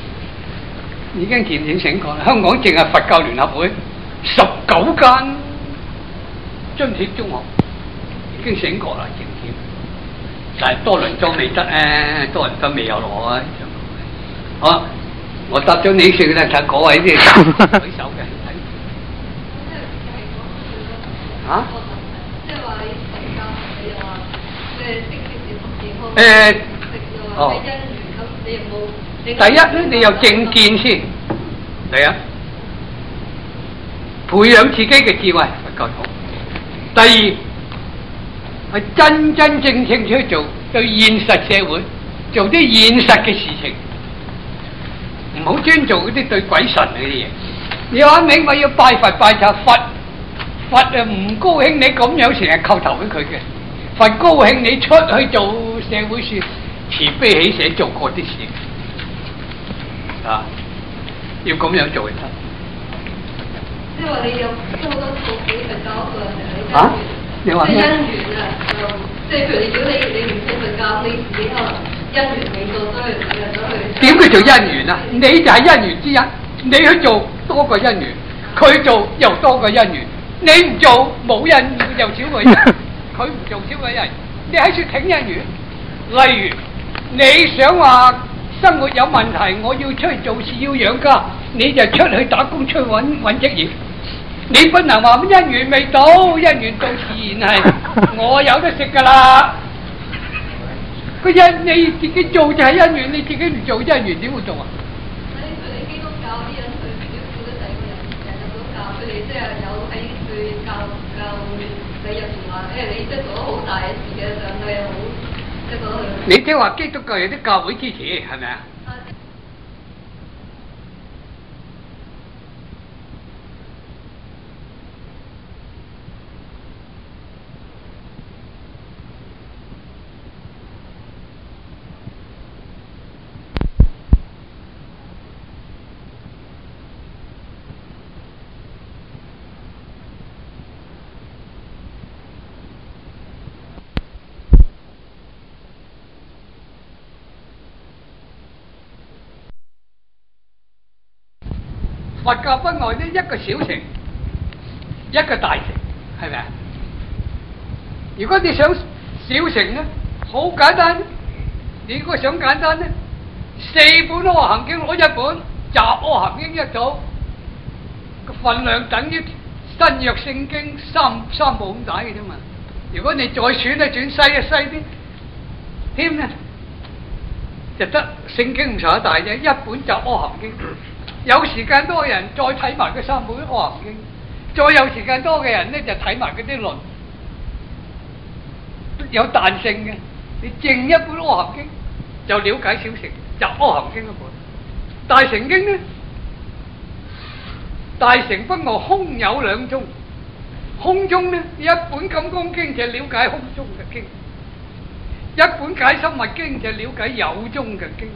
A: 漸醒覺啦。香港淨係佛教聯合會19間津貼中學已經醒覺啦，漸。但係多倫多未得多倫多未有攞啊。好，我答咗你先啦，睇嗰位啲舉手嘅。啊？即係話你佛教你又話即係識哦。因緣咁，你有冇？第一咧，你有正見先，第一培養自己嘅智慧，佛教徒。第二係真正去做對現實社會做啲現實嘅事情，唔好專做嗰啲對鬼神嗰啲嘢。你話明我要拜佛拜佛，佛啊唔高興你咁樣成日叩頭俾佢嘅，佛高興你出去做社會事，慈悲喜捨做過啲事啊，要咁樣做就得。
B: 即係話你有好多套俾佛教一個人嚟
A: 啊？你話咩？
B: 因緣啊，即係譬如如果你唔信佛教，你自己可能因緣未到，所以去。
A: 點叫做因緣啊？你就係因緣之一，你去做多個因緣，佢做又多個因緣，你唔做冇因緣又少個因，佢唔做少個因，你喺處挺因緣。例如你想話生活有問題，我要出去做事要養家，你就出去打工，出去揾職業。你不能話因緣未到，因緣到自然係我有得食噶啦。個因你自己做就係因緣，你自己唔做因緣點會做啊？
B: 你基督教啲人佢自己叫得第個人入到教，佢哋即係有喺佢教會裏係有時話你即係做咗好大嘅事嘅上帝又好，即係覺得佢。
A: 你即係話基督教有啲教會支持係咪啊？佛教不外呢一個小城，一個大城，係咪啊？如果你想小城呢，好簡單。你如果想簡單呢，4本《阿含經》攞一本，集《阿含經》一組，個份量等於新約聖經三部咁大嘅啫嘛。如果你再選呢，轉細啲，添呢就得聖經唔上一大啫，一本集《阿含經》。有時間多嘅人再睇埋嗰3本《阿含經》，再有時間多嘅人呢，就睇埋嗰啲論，有彈性嘅。你淨一本《阿含經》就了解小乘，就《阿含經》一本。大乘經呢，大乘不外空有2宗，空中呢一本《金剛經》就了解空中嘅經，一本《解深密經》就了解有宗嘅經。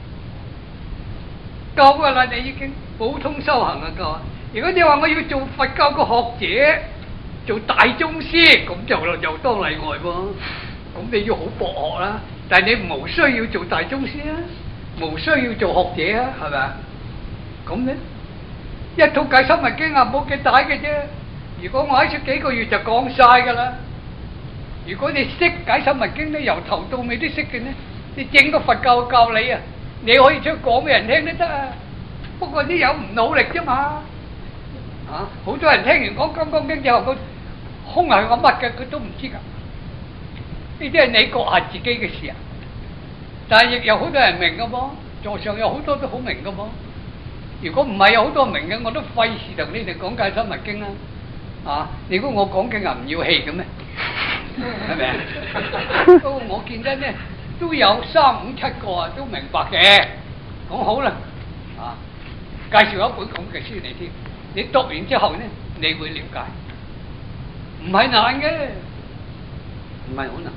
A: 夠噶啦，你已經普通修行就夠啊！如果你話我要做佛教嘅學者，做大宗師，咁就又當例外喎。咁你要好博學啦，但係你無需要做大宗師啊，無需要做學者啊，係咪啊？咁咧，一套解深密經啊，冇幾大嘅啫。如果我喺出幾個月就講晒噶啦。如果你識解深密經咧，由頭到尾都識嘅呢，你整個佛教教你啊！你可以出去講俾人聽都得啊，不過啲有唔努力啫嘛。好多人聽完講《金剛經》之後，佢空係個乜嘅，佢都唔知噶。呢啲係你閣下自己嘅事啊。但係亦有好多人明噶噃，座上有好多都好明噶噃。如果唔係有好多明嘅，我都費事同你哋講解深密經啦。你估我講經啊唔要氣嘅咩？係咪啊？不過我見得呢。都有3、5、7個啊，都明白嘅。講好啦，介紹一本咁嘅書你添。你讀完之後呢，你會了解，唔係難嘅，唔係好難。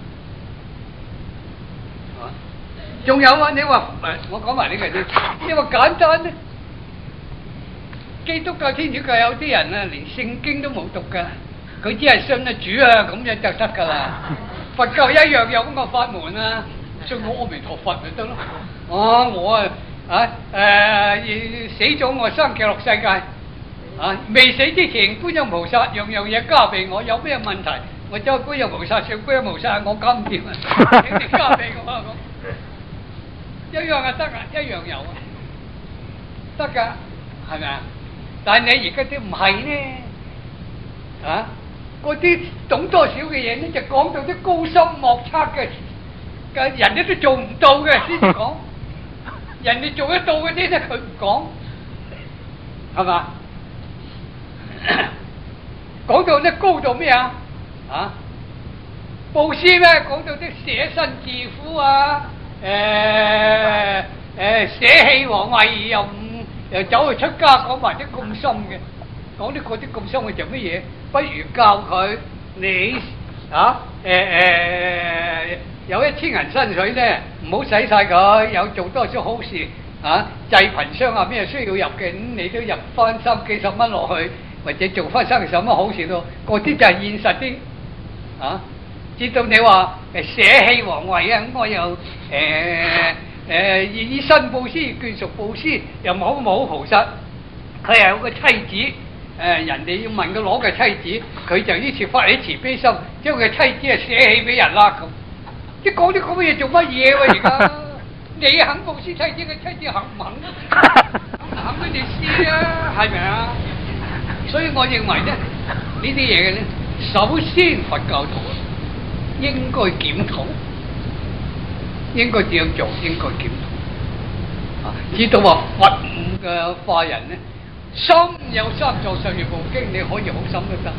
A: 仲有啊，你話我講埋呢個先。你話簡單呢，基督教、天主教有啲人啊，連聖經都冇讀噶，佢只係信啊主啊咁樣就得噶啦。佛教一樣有咁個法門啊。信我阿彌陀佛咪得咯。我死咗我生極樂世界，未死之前觀音菩薩樣樣嘢加俾我，有咩問題我走去觀音菩薩上觀音菩薩，我搞唔掂啊，請你加俾我咁，一樣啊得啊，一樣有啊，得噶，係咪啊？但係你而家啲唔係呢，嗰啲懂多少嘅嘢呢，就講到啲高深莫測嘅。人哋都做唔到嘅先至講，人哋做得到嗰啲咧佢唔講，係嘛？講到啲高到咩啊？布施咩？講到啲捨身自苦啊，捨棄皇位又走去出家，講埋啲咁深嘅，講啲嗰啲咁深嘅做乜嘢？不如教佢你有1000銀薪水咧，唔好使晒佢，有做多少好事濟貧傷啊，咩需要入嘅，你都入翻30幾10蚊落去，或者做翻30幾10蚊好事咯。嗰啲就係現實啲知道你話捨棄皇位啊，咁我又以身布施，眷屬布施，又冇菩薩，佢係有個妻子。人哋要問佢攞嘅妻子，佢就於是發起慈悲心，將佢妻子捨棄俾人啦咁。即係講啲咁嘅嘢做乜嘢喎？而家你肯布施妻子嘅妻子肯唔肯？肯俾你施啊，係咪啊？所以我認為咧，呢啲嘢嘅咧，首先佛教徒應該檢討，應該點樣做？應該檢討。知道話佛嘅化人咧。心有三藏十二部經，你可以好心都得；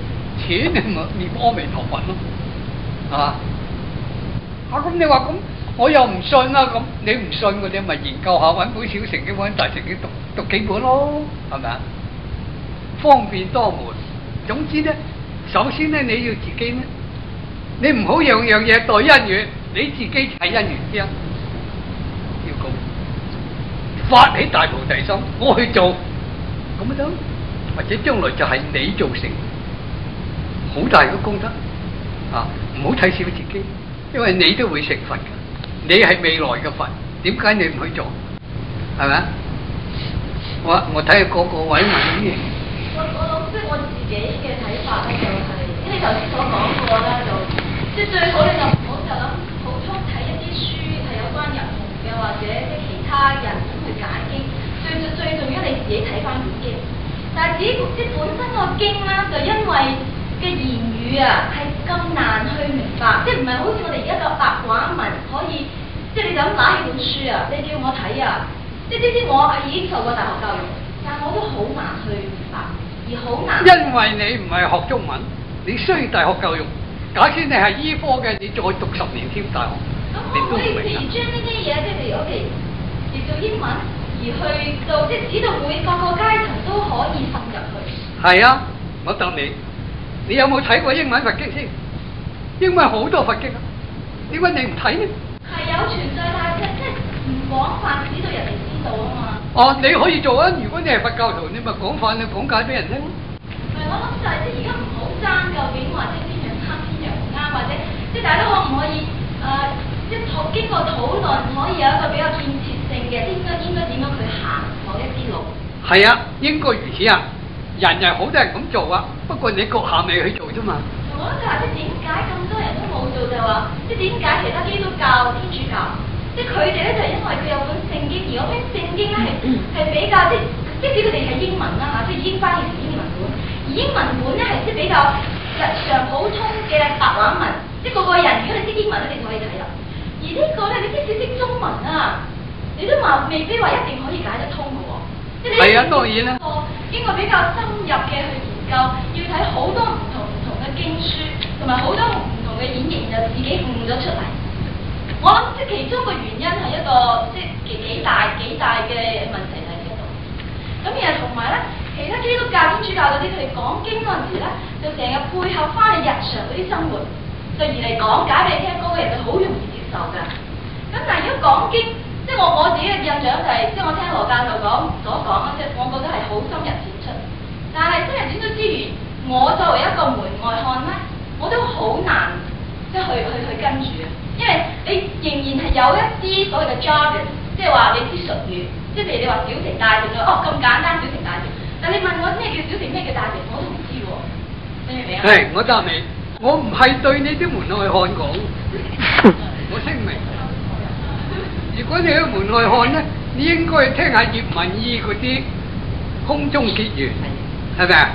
A: 錢，你咪念阿彌陀佛咯，係嘛？咁你話咁，我又唔信啦，咁你唔信嘅，你咪研究下，揾本小乘經，揾大乘經讀幾本咯，係咪啊？方便多門。總之咧，首先咧，你要自己咧，你唔好樣樣嘢代因緣，你自己係因緣先，要咁發起大菩提心，我去做，咁咪得，或者將來就係你做成好大嘅功德啊！唔好睇小自己，因為你都會成佛嘅，你係未來嘅佛，點解你唔去做？係咪啊？我睇下個位問啲嘢。
B: 我諗即係我自己嘅睇法咧，就係即係你頭先所講過啦，就即係最好你就唔好就諗普通睇一啲書係有關入門嘅，或者即係其他人去解經。最重要你自己睇翻本經，但係自己即係本身個經啦，就因為嘅言語啊係咁難去明白，即係唔係好似我哋而家個白話文可以，即係你就咁拿起本書啊，你叫我睇啊，即係即使我係已經受過大學教育，但係我都好難去明白。而好難，
A: 因為你唔係學中文，你需要大學教育。假設你係醫科嘅，你再讀10年添大學，你都唔明。咁可以譬如將呢啲嘢，即係譬如我哋譯做英文，而去到即係指到每個階層都可以滲入去。係啊，我答你，你有冇睇過英文佛經先？英文好多佛經啊，點解你唔睇呢？係有存在，但係即係唔廣泛，指到人哋知道啊嘛。哦，你可以做啊！如果你係佛教徒，你咪廣泛去講解俾人聽。唔係，我諗就係即係而家唔好爭究竟話即係邊樣啱邊樣唔啱，或者即係大家可唔可以即係經過討論，可以有一個比較建設性嘅，應該點樣去行某一啲路？係啊，應該如此啊！人係好多人咁做啊，不過你閣下未去做啫嘛。我覺得就係即係點解咁多人都冇做，就話即係點解其他基督教、天主教？即係佢哋咧就係因為佢有本聖經，而嗰本聖經咧係比較即使佢哋係英文啦嚇，即係已經翻譯成英文本，而英文本咧係即係比較日常普通嘅白話文，即係個人如果你識英文咧，你就可以睇啦。而呢個咧，你即使識中文啊，你都話未必話一定可以解得通嘅喎。即係你係啊，當然啦。經過比較深入嘅去研究，要睇好多唔同嘅經書，同埋好多唔同嘅演繹，就自己悟咗出嚟。我諗即係其中個原因係一個即係幾大嘅問題喺呢度。咁然後同埋咧，其他基督教、天主教嗰啲佢哋講經嗰陣時咧，就成日配合翻你日常嗰啲生活，就而嚟講解俾你聽，嗰個人就好容易接受㗎。咁但係如果講經，即係我自己嘅印象就係，即係我聽羅教授所講啦，即係我覺得係好深入淺出。但係深入淺出之餘，我作為一個門外漢咧，我都好難即係去跟住啊。因為你仍然係有一啲所謂嘅 jargon， 即係話你啲術語，即係譬如你話小乘大乘咁簡單小乘大乘，但你問我咩叫小乘咩叫大乘，我都唔知喎，你明唔明啊？係，我答你，我唔係對你啲門外漢講，我聲明。如果你去門外漢咧，你應該聽下葉文意嗰啲空中結緣，係咪啊？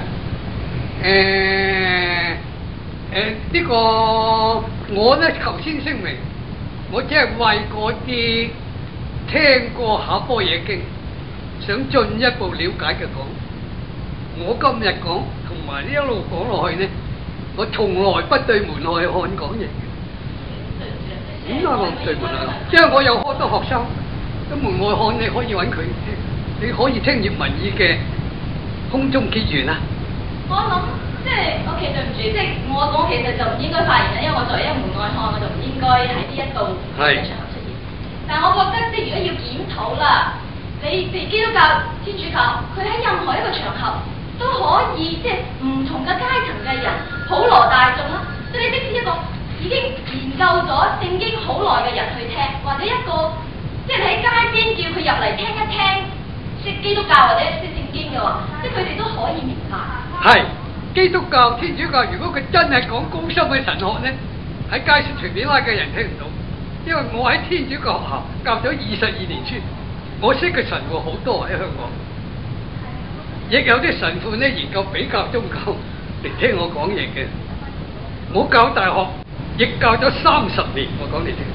A: 呢個我咧頭先聲明，我只係為嗰啲聽過下般若經，想進一步了解嘅講。我今日講同埋呢一路講落去呢，我從來不對門外漢講嘢嘅。點解我唔對門外漢？因為我有好多學生，咁門外漢你可以揾佢聽，你可以聽葉文意嘅空中結緣啊。我諗。即係我其實對唔住，即係我其實就唔應該發言啦，因為我作為一個門外漢，我就唔應該喺呢一度嘅場合出現。但係我覺得即係如果要檢討啦，你譬如基督教、天主教，佢喺任何一個場合都可以即係唔同嘅階層嘅人，普羅大眾啦，即係你即使一個已經研究咗聖經好耐嘅人去聽，或者一個即係喺街邊叫佢入嚟聽一聽識基督教或者識聖經嘅話，即係佢哋都可以明白。係。基督教、天主教，如果佢真係講高深嘅神學咧，喺街上隨便拉嘅人聽唔到，因為我喺天主教學校教咗22年書，我識嘅神父好多喺香港，亦有啲神父咧研究比較宗教嚟聽我講嘢嘅。我教大學亦教咗30年，我講你聽，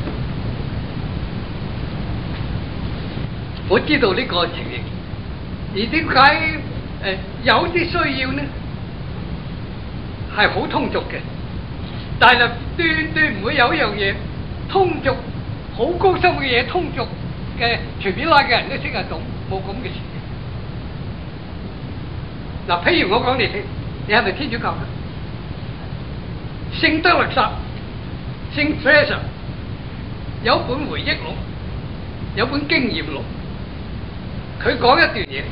A: 我知道呢個情形。而點解有啲需要呢？ 係好通俗嘅，但係斷斷唔會有一樣嘢通俗好高深嘅嘢，通俗嘅隨便拉嘅人都識得懂，冇咁嘅事。嗱，譬如我講你聽，你係咪天主教嘅？聖德肋撒、聖 Teresa 有本回憶錄，有本經驗錄，佢講一段嘢，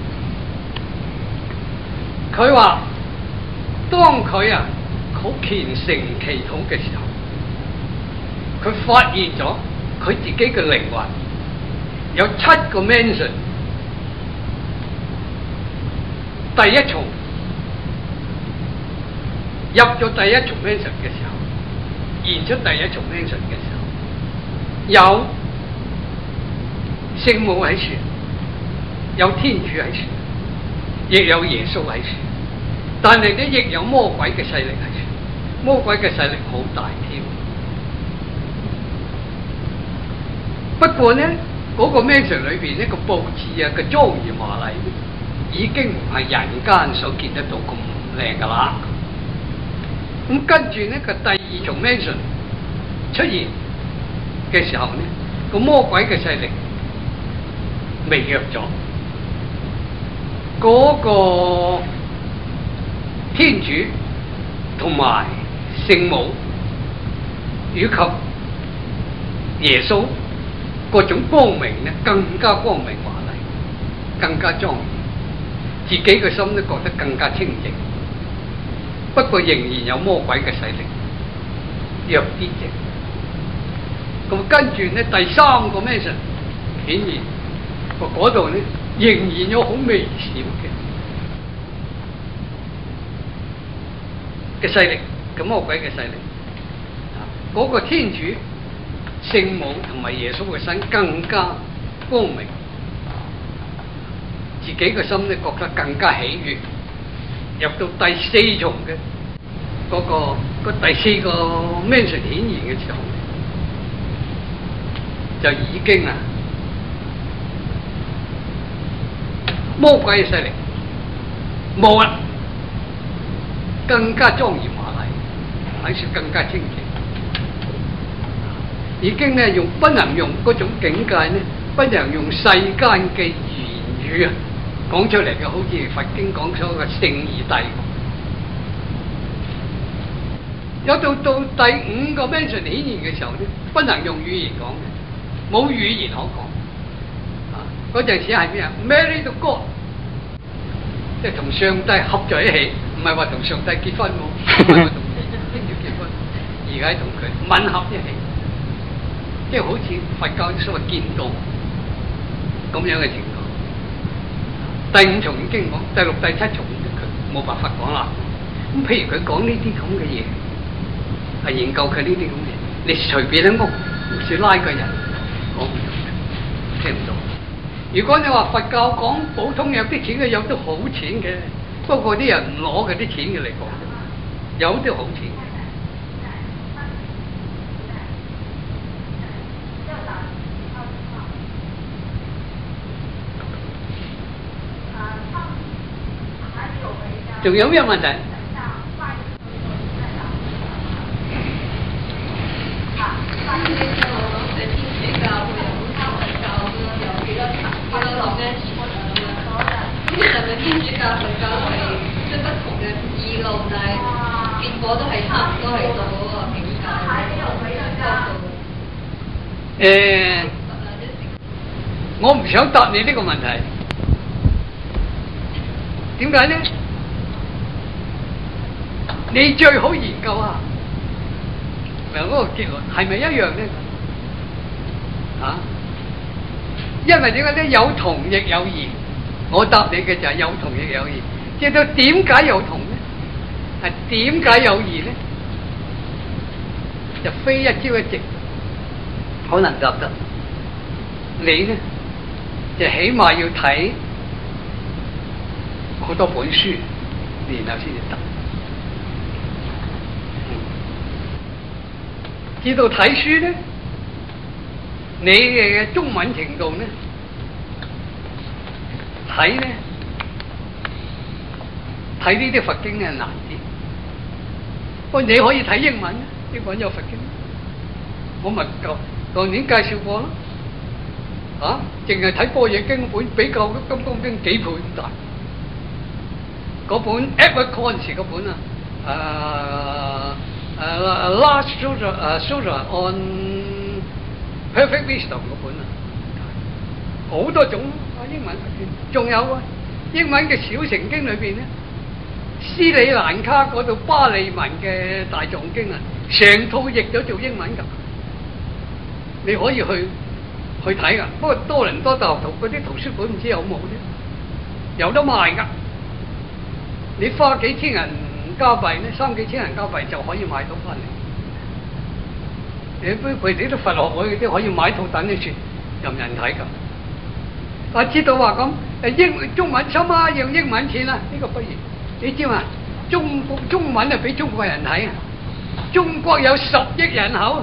A: 佢話當佢好虔誠祈禱嘅時候，佢發現咗佢自己嘅靈魂有7個 mansion。第一重入咗第一重 mansion 嘅時候，現出第一重 mansion 嘅時候，有聖母喺處，有天主喺處，亦有耶穌喺處，但係咧亦有魔鬼嘅勢力喺處，魔鬼嘅勢力好大添。不過咧，嗰個 mansion 裏邊呢個佈置個莊嚴華麗，已經唔係人間所見得到咁靚噶啦。咁跟住呢個第二重 mansion 出現嘅時候呢，個魔鬼嘅勢力微弱咗，嗰個天主同埋聖母以及耶穌嗰種光明呢，更加光明華麗，更加莊嚴。自己嘅心都覺得更加清淨，不過仍然有魔鬼嘅勢力弱啲啫。咁跟住呢第3個 mansion 顯現，嗰度呢仍然有好微小嘅勢力，咁魔鬼嘅勢力。嗰個天主、聖母同埋耶穌嘅身更加光明。自己嘅心咧覺得更加喜悅，入到第4重嘅個第4個 mansion 顯現嘅時候，就已經魔鬼嘅勢力冇啦，更加莊嚴華麗，喺處更加清淨，已經咧不能用嗰種境界咧，不能用世間嘅言語講出嚟嘅，好似佛經講咗個聖義帝。有到第5個 mansion 顯現嘅時候咧，不能用語言講嘅，冇語言可講。嗰陣時係咩啊 ？Marry to God， 即係同上帝合在一起，唔係話同上帝結婚喎，唔係話同天主結婚，而係同佢吻合一起，即係好似佛教所謂見道咁樣嘅情況。第5重已經講，第6、第7重佢冇辦法講啦。咁譬如佢講呢啲咁嘅嘢，係研究佢呢啲咁嘅嘢，你隨便喺屋說拉個人講唔到，聽唔到。如果你話佛教講普通有啲錢嘅，有啲好錢嘅，不過啲人唔攞佢啲錢嘅嚟講，有啲好錢嘅。仲有咩問題？
B: 天主教、佛教係即不同嘅義路，但係結果都係差唔多係到嗰個境界。
A: 我唔想答你呢個問題。點解呢？你最好研究下，嗱嗰個結論係咪一樣呢？因為點解呢？有同亦有異。我答你嘅就係有同亦有異。即係到點解有同呢？係點解有異呢？就非一朝一夕可能答得。你呢就起碼要睇好多本書，然後先至得。知道睇書呢，你嘅中文程度呢，睇呢啲佛經係難啲， 過你可以睇英文，英文有佛經。我咪舊年介紹過咯。淨係睇《般若經》本比較《金剛經》幾倍咁大。嗰本 Edward Conze 嗰本Last Sutra on Perfect Wisdom 嗰本好多種英文，仲有英文嘅小乘經裏邊咧，斯里蘭卡嗰度巴利文嘅大藏經成套譯咗做英文㗎，你可以去睇㗎。不過多倫多大學嗰啲圖書館唔知有冇啫，有得賣㗎。你花幾千人加幣咧，3幾千人加幣就可以買到翻嚟。佢哋啲佛學會嗰啲可以買套等你算，任人睇㗎。知道話咁中文深用英文錢啦，呢個不如。你知嘛？中文俾中國人睇啊！中國有10億人口。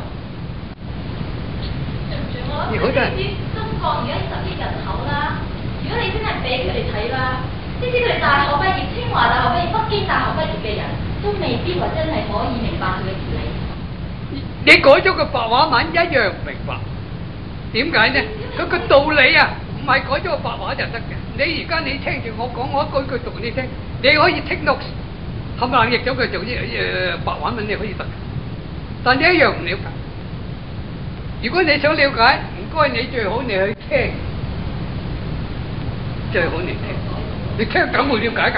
B: 你好真係中國而家10億人口啦，如果你真係俾佢哋睇啦，即使佢哋大學畢業，清華大學畢業、北京大學畢業嘅人都未必話真係可以明白佢嘅道理。
A: 你改咗個白話文一樣明白，點解呢？佢個道理唔係改咗個白話就得嘅。你而家你聽住我講，我一句句讀你聽，你可以聽到冚唪唥譯咗佢做白話文，你可以得。但你一樣唔了解。如果你想了解，唔該你最好你去聽，最好你聽，你聽梗會了解㗎。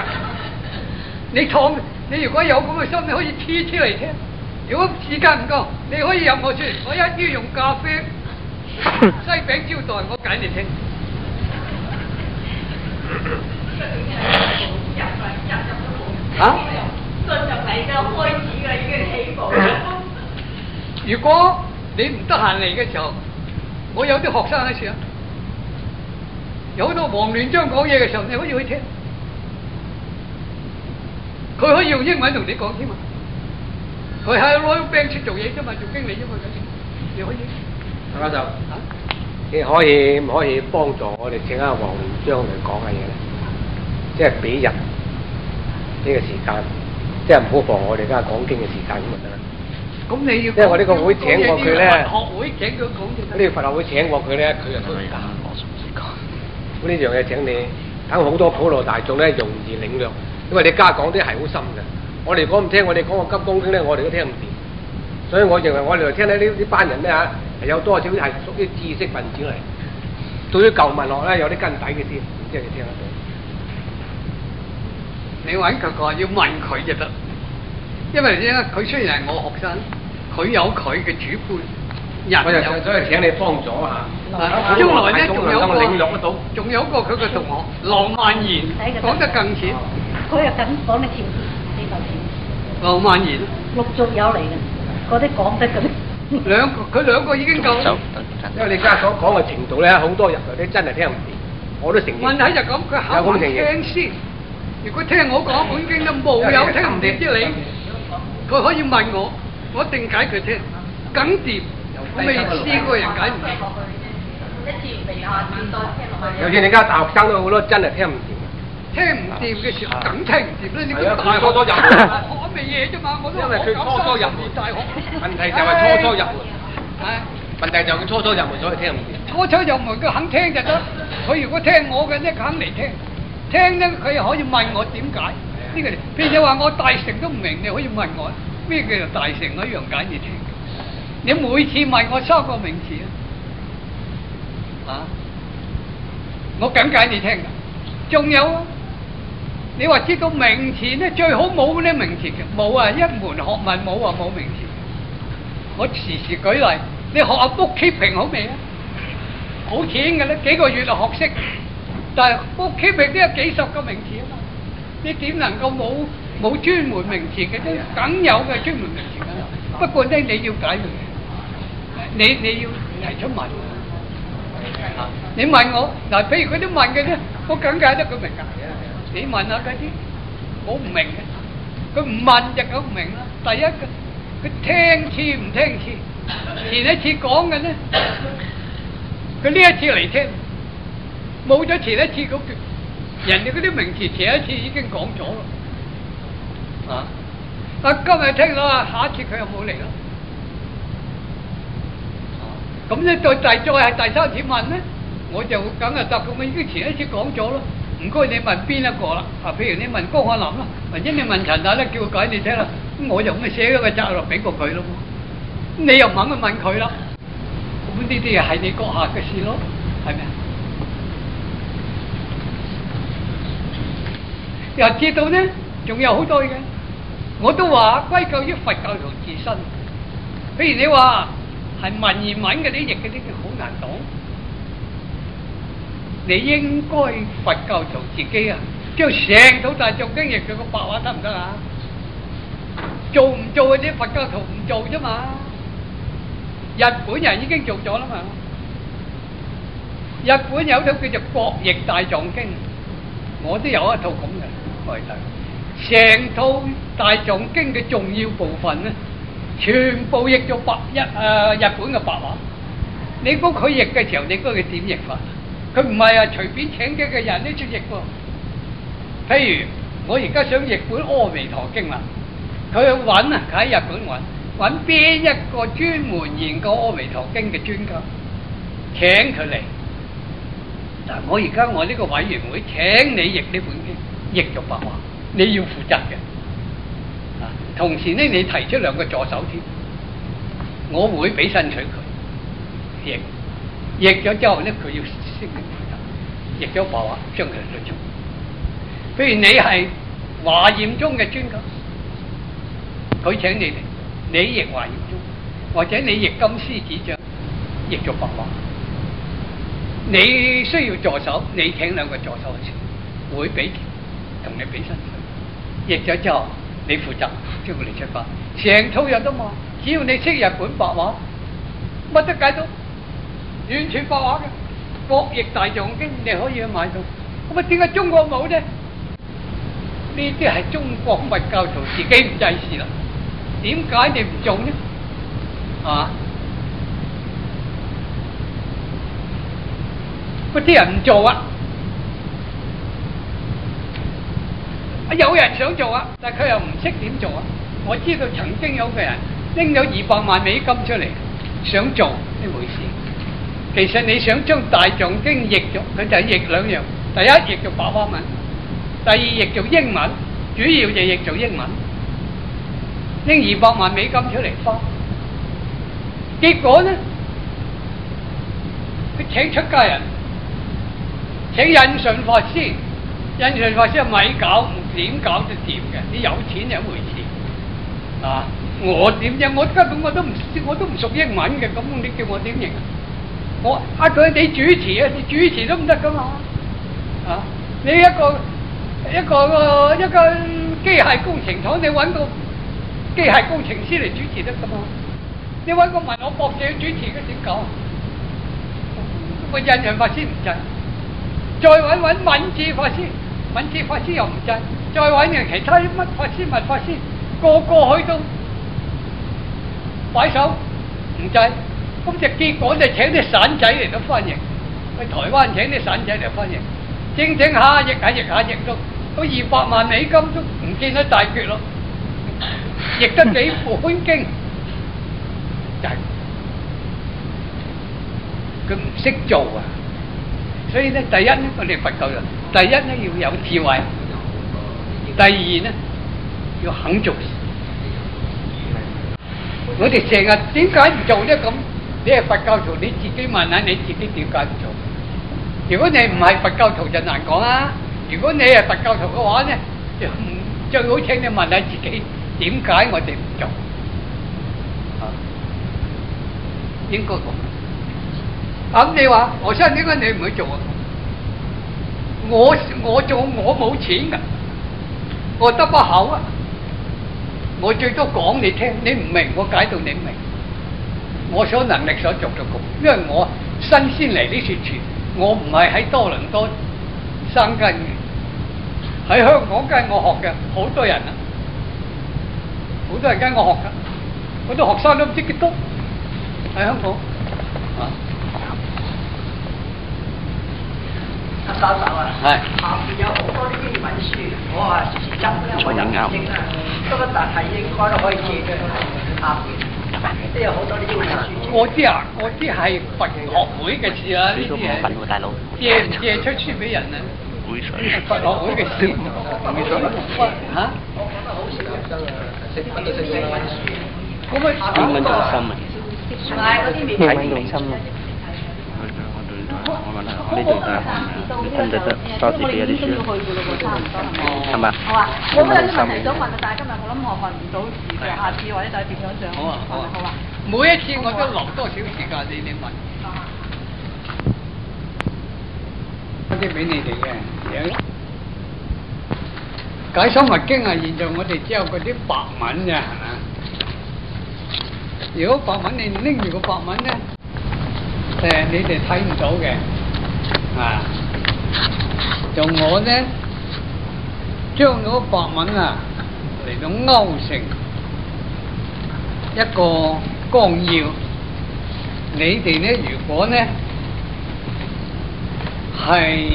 A: 你如果有咁嘅心，你可以黐嚟聽。如果時間唔夠，你可以任我出嚟，我一於用咖啡西餅招待，我解你聽。
B: 進入嚟就開始㗎，已經起步。
A: 如果你唔得閒嚟嘅時候，我有啲學生喺處有好多黃連章講嘢嘅時候，你可以去聽。佢可以用英文同你講添嘛。佢喺 Royal Bank 出做嘢啫嘛，做經理啫嘛，你可以。
E: 譚教授，你可以唔可以幫助我哋請阿黃連章嚟講下嘢咧？即係俾人呢個時間，即係唔好妨我哋而家講經嘅時間咁就得啦。
A: 咁你要，
E: 因為我呢個會請過佢咧，
A: 學會請佢講嘅。
E: 呢個佛學會請過佢咧，佢就推介。咁呢樣嘢請你，等好多普羅大眾咧容易領略，因為你家講啲係好深嘅。我哋講唔聽，我哋講個金剛經咧，我哋都聽唔掂。所以我認為我哋嚟聽咧呢班人咧係有多少係屬於知識分子嚟。對於舊文學咧有啲根底嘅先，即係你聽得到。
A: 你揾佢講要問佢就得，因為咧佢雖然係我學生，佢有佢嘅主觀，
E: 我就所以請你幫助下。
A: 將來咧仲有個
E: 領略得到，
A: 仲有個佢嘅同學劉萬言講得更淺。
C: 佢又咁講得淺啲，呢個淺。
A: 劉萬言
C: 陸續有嚟嘅，嗰啲講得嗰啲。
A: 佢兩個已經夠。
E: 因為你家所講嘅程度咧，好多人嗰啲真係聽唔掂，我都承認。
A: 問題就咁，佢考完聽先。如果聽我講本經都冇有聽唔掂之理，佢可以問我，我一定解佢聽，梗掂。我未試過人解唔掂。
B: 一次未下次再聽落去。
E: 就算你家大學生都好多真係聽唔掂。
A: 聽唔掂嘅時候，梗聽唔掂啦！你個大學
E: 初入門，
A: 學咩嘢啫嘛？我都
E: 因為佢初入門
A: 大學。
E: 問題就係初入門。問題就係佢初入門，所以聽唔掂。
A: 初入門佢肯聽就得，佢如果聽我嘅咧，佢肯嚟聽。聽咧，佢又可以問我點解呢個？譬如話我大乘都唔明，你可以問我咩叫做大乘，我一樣解你聽。你每次問我3個名詞我梗解你聽㗎。仲有你話知道名詞咧，最好冇呢名詞嘅，冇一門學問冇話冇名詞。我時時舉例，你學下 bookkeeping 好未啊？好淺嘅咧，幾個月就學識。但係 bookkeeping 都有幾十個名詞啊嘛，你點能夠冇專門名詞嘅啫？梗有嘅專門名詞㗎。不過咧，你要解佢，你要提出問。你問我嗱，譬如佢都問嘅啫，我梗解得佢明㗎。你問下嗰啲，我唔明嘅，佢唔問就梗唔明啦。第一佢聽次唔聽次，前一次講嘅咧，佢呢一次嚟聽。冇咗前一次嗰句，人哋嗰啲名詞前一次已經講咗啦。 今日聽到啊，下一次佢又冇嚟啦。咁咧再係第三次問咧，我就梗係答佢，我已經前一次講咗咯。唔該，你問邊一個啦？譬如你問江漢林啦，或者你問陳太咧，叫佢解你聽啦。咁我就咁寫咗個責任俾過佢咯。你又唔肯去問佢啦？咁呢啲係你閣下嘅事咯，係咪啊？又知道呢，仲有好多嘅，我都話歸咎於佛教徒自身。譬如你話係文言文嘅啲譯嘅啲好難懂，你應該佛教徒自己啊，將成套大藏經譯佢個白話得唔得啊？做唔做嗰啲佛教徒唔做啫嘛？日本人已經做咗啦嘛。日本有套叫做國譯大藏經，我都有一套咁嘅。成套大藏經嘅重要部分咧，全部譯咗日本嘅白話。你估佢譯嘅時候，你估佢點譯法？佢唔係啊隨便請幾個人呢出譯喎。譬如我而家想譯本《阿彌陀經》啦，佢去揾啊，喺日本揾邊一個專門研究《阿彌陀經》嘅專家，請佢嚟。嗱，我而家我呢個委員會請你譯呢本經。譯咗白話，你要負責嘅。同時呢，你提出2個助手添，我會俾薪水佢譯咗之後呢，佢要識負責，譯咗白話將佢攞出。譬如你係華嚴宗嘅專家，佢請你嚟，你譯華嚴宗，或者你譯金獅子像，譯咗白話，你需要助手，你請2個助手先，會俾。同你俾薪水，譯咗之後你負責將佢哋出發，成套有得嘛？只要你識日本白話，乜都解到，完全白話嘅國譯大藏經你可以去買到。咁啊，點解中國冇呢？呢啲係中國佛教徒自己唔制事啦。點解你唔做呢？嗰啲人唔做啊！有人想做啊，但係佢又唔識點做啊。我知道曾經有個人拎咗200萬美金出嚟，想做呢回事。其實你想將大藏經譯咗，佢就係譯2樣。第一譯做白話文，第二譯做英文，主要就譯做英文。拎200萬美金出嚟花，結果呢，佢請出家人，請印順法師。印順法師係咪搞？點搞都掂嘅，你有錢有一回事。我點啫？我根本我都唔熟英文嘅，咁你叫我點認啊？我佢你主持啊，你主持都唔得噶嘛。你一個機械工程廠，你揾個機械工程師嚟主持得噶嘛？你揾個文學博士去主持嘅點搞？個印順法師唔制，再揾文字法師。文字法師又唔制，再揾人其他乜法師、物法師，個個去到擺手唔制，咁就結果就請啲散仔嚟到翻譯，去台灣請啲散仔嚟翻譯，整下譯到200萬美金都唔見得大鉸咯，譯得幾本經，就係佢唔識做啊！所以咧，第一咧，我哋佛教人，第一咧要有智慧，第二咧要肯做事。我哋成日點解唔做咧？咁你係佛教徒，你自己問下你自己點解唔做？如果你唔係佛教徒就難講啦。如果你係佛教徒嘅話咧，就最好請你問下自己點解我哋唔做？應該講。咁你話我想點解你唔去做啊？我做我冇錢噶，我得把口啊！我最多講你聽，你唔明我解到你明。我所能力所做就咁，因為我新鮮嚟呢處處，我唔係喺多倫多生根嘅，喺香港跟我學嘅好多人啊，好多人跟我學噶，好多學生都唔知幾多喺香港啊。
D: 手啊，
A: 係
D: 下邊有好多啲英文書，我啊時時執咧，我就唔識啦。不過但係應該都可以借嘅，下邊都有好多啲英文書。
A: 嗰啲啊，嗰啲係佛學會嘅事啊，呢啲係借出書俾人啊。佛學會嘅事，嚇？
D: 我覺得好少入生啊，識啲英文書。
A: 咁啊，
F: 英文中心啊，
B: 唔係嗰啲未
F: 英文中心咯。呢度啊，咁就得多自己有啲書，係嘛？
C: 好啊，我都有啲問題想問，但係今日我諗我問唔到時嘅，下次或者就係點樣上？
A: 好啊，好啊，
C: 好啊。
A: 每一次我都留多少時間你問，啲俾你哋嘅。解心密經啊，現在我哋只有嗰啲白文咋，係嘛？如果白文你拎住個白文咧，你哋睇唔到嘅，啊，就我咧將嗰個白文啊嚟到勾成一個綱要，你哋咧如果咧係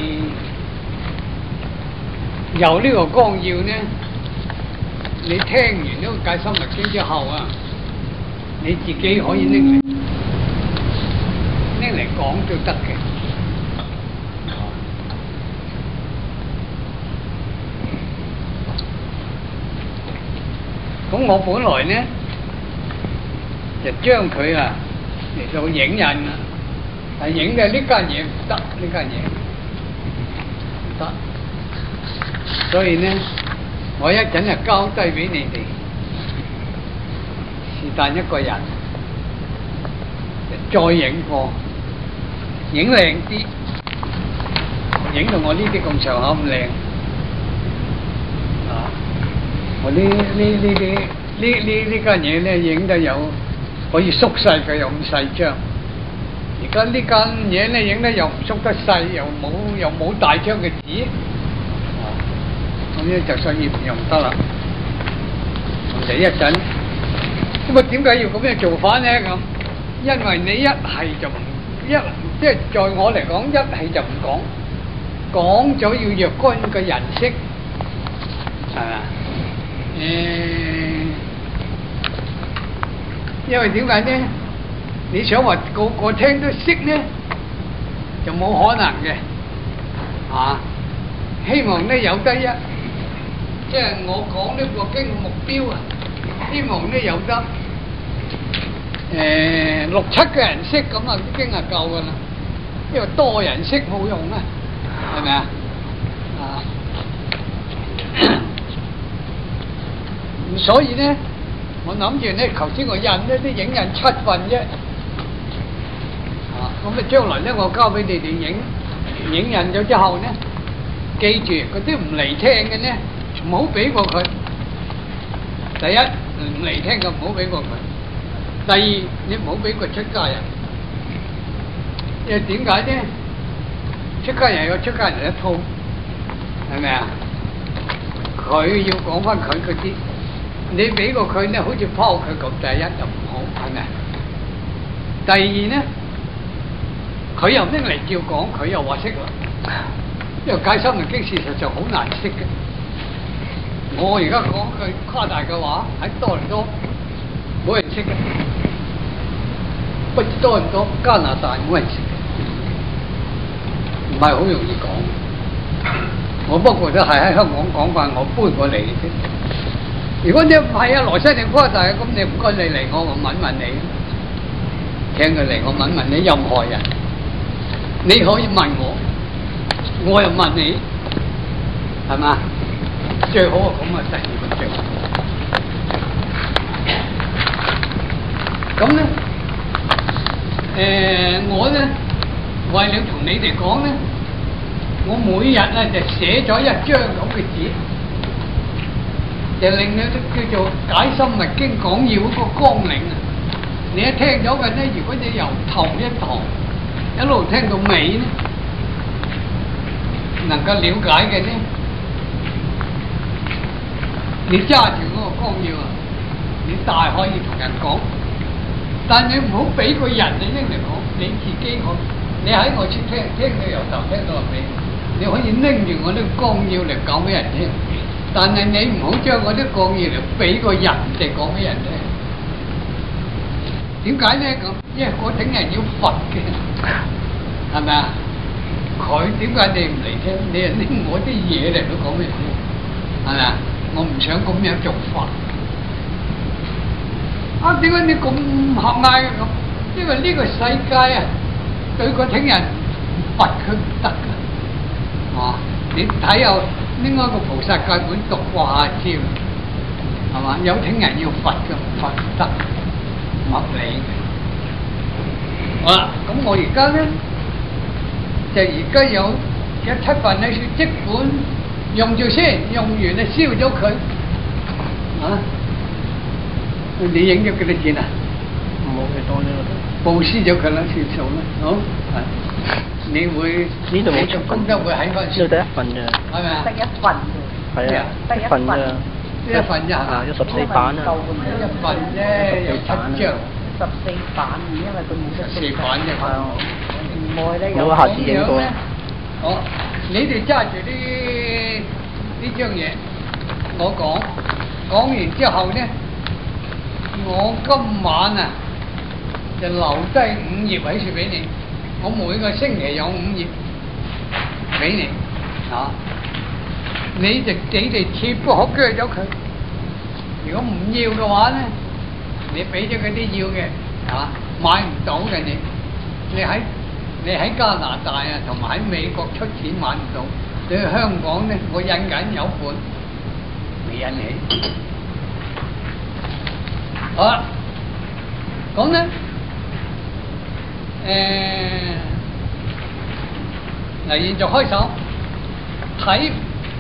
A: 有呢個綱要咧，你聽完呢個解心密經之後啊，你自己可以拎嚟講都得嘅。咁我本來咧就將佢啊嚟到影印啊，但影嘅呢間嘢唔得，呢間嘢唔得，所以咧我一陣就交低俾你哋，是但一個人再影過，影靚啲，影到我呢啲咁上下咁靚啊！我呢間嘢咧影得有可以縮細佢，又咁細張。而家呢間嘢咧影得又唔縮得細，又冇大張嘅紙，咁咧就所以唔用得啦。我哋一陣咁啊，點解要咁樣做法咧？咁因為你一係就唔即係在我嚟講，一係就唔講，講咗要若干個人識，係嘛？因為點解咧？你想話個個聽都識咧，就冇可能嘅，啊！希望咧有得即係我講呢個經目標啊，希望咧有得6、7個人識咁啊，已經係夠噶啦，因為多人識冇用啊，係咪啊？啊！所以咧，我諗住咧，頭先我印呢啲影印7份啫，啊，咁啊將來咧我交俾你哋影印咗之後咧，記住嗰啲唔嚟聽嘅咧，唔好俾過佢。第一，唔嚟聽嘅唔好俾過佢；第二，你唔好俾個出家人，因為點解咧？出家人有出家人一套，係咪啊？佢要講翻佢嗰啲。你俾過佢咧，好似拋佢咁，第一就唔好，係咪？第二咧，佢又拎嚟照講，佢又話識啦。因為解心密經事實上好難識嘅。我而家講句誇大嘅話，喺多倫多冇人識嘅，不多倫多加拿大冇人識嘅，唔係好容易講。我不過都係喺香港講慣，我搬過嚟嘅啫。如果你唔係啊，來西定誇大，咁你唔該你嚟，我問問你，請佢嚟，我問問你任何人，你可以問我，我又問你，係嘛？最好啊，咁啊，第二個最好。咁咧，我咧為了同你哋講咧，我每日咧就寫咗一張咁嘅紙。就令佢叫做解心密經講要嗰個綱領啊！你一聽咗嘅咧，如果你由頭一堂一路聽到尾咧，能夠了解嘅咧，你揸住嗰個綱要啊，你大可以同人講，但你唔好俾個人你拎嚟講，你自己講，你喺我處聽到由頭聽到尾， 你可以拎住我啲綱要嚟講俾人聽，但係你唔好將我啲綱要嚟俾個人哋講俾人聽。點解咧咁？因為嗰啲人要罰嘅，係咪啊？佢點解你唔嚟聽？你係拎我啲嘢嚟都講俾人聽，係咪啊？我唔想咁樣做法。啊，點解你咁狹隘嘅咁？因為呢個世界啊，對嗰啲人罰佢唔得㗎。啊，你睇下另外個菩薩戒本讀過下知，係嘛？有啲人要罰嘅，罰唔得。合理嘅，好啦，咁我而家咧就而家有7份咧，即管用住先，用完就燒咗佢，啊！你影咗幾多錢啊？
F: 冇幾多啫，
A: 布施咗佢啦，算數啦，好係。你會
F: 呢度冇出
A: 功德會喺翻
F: 呢度得1份啫，
A: 係咪啊？
C: 得1份啫。
F: 係啊，1份啫。
A: 一份啫
F: 啊，有14版啊，
A: 一份啫，有7張。
C: 14版，因為佢冇得
A: 14版啫。
C: 唔愛咧
F: 有下次影過。
A: 好，你哋揸住呢張嘢，我講完之後咧，我今晚啊就留低5頁喺處俾你，我每個星期有5頁俾你，啊。你哋切不可鋸咗佢。如果唔要嘅話咧，你俾咗嗰啲要嘅，買唔到嘅你喺加拿大啊，同埋喺美國出錢買唔到。你去香港咧，我印緊有本，未印起。好啦，咁咧，嗱，現在開手睇。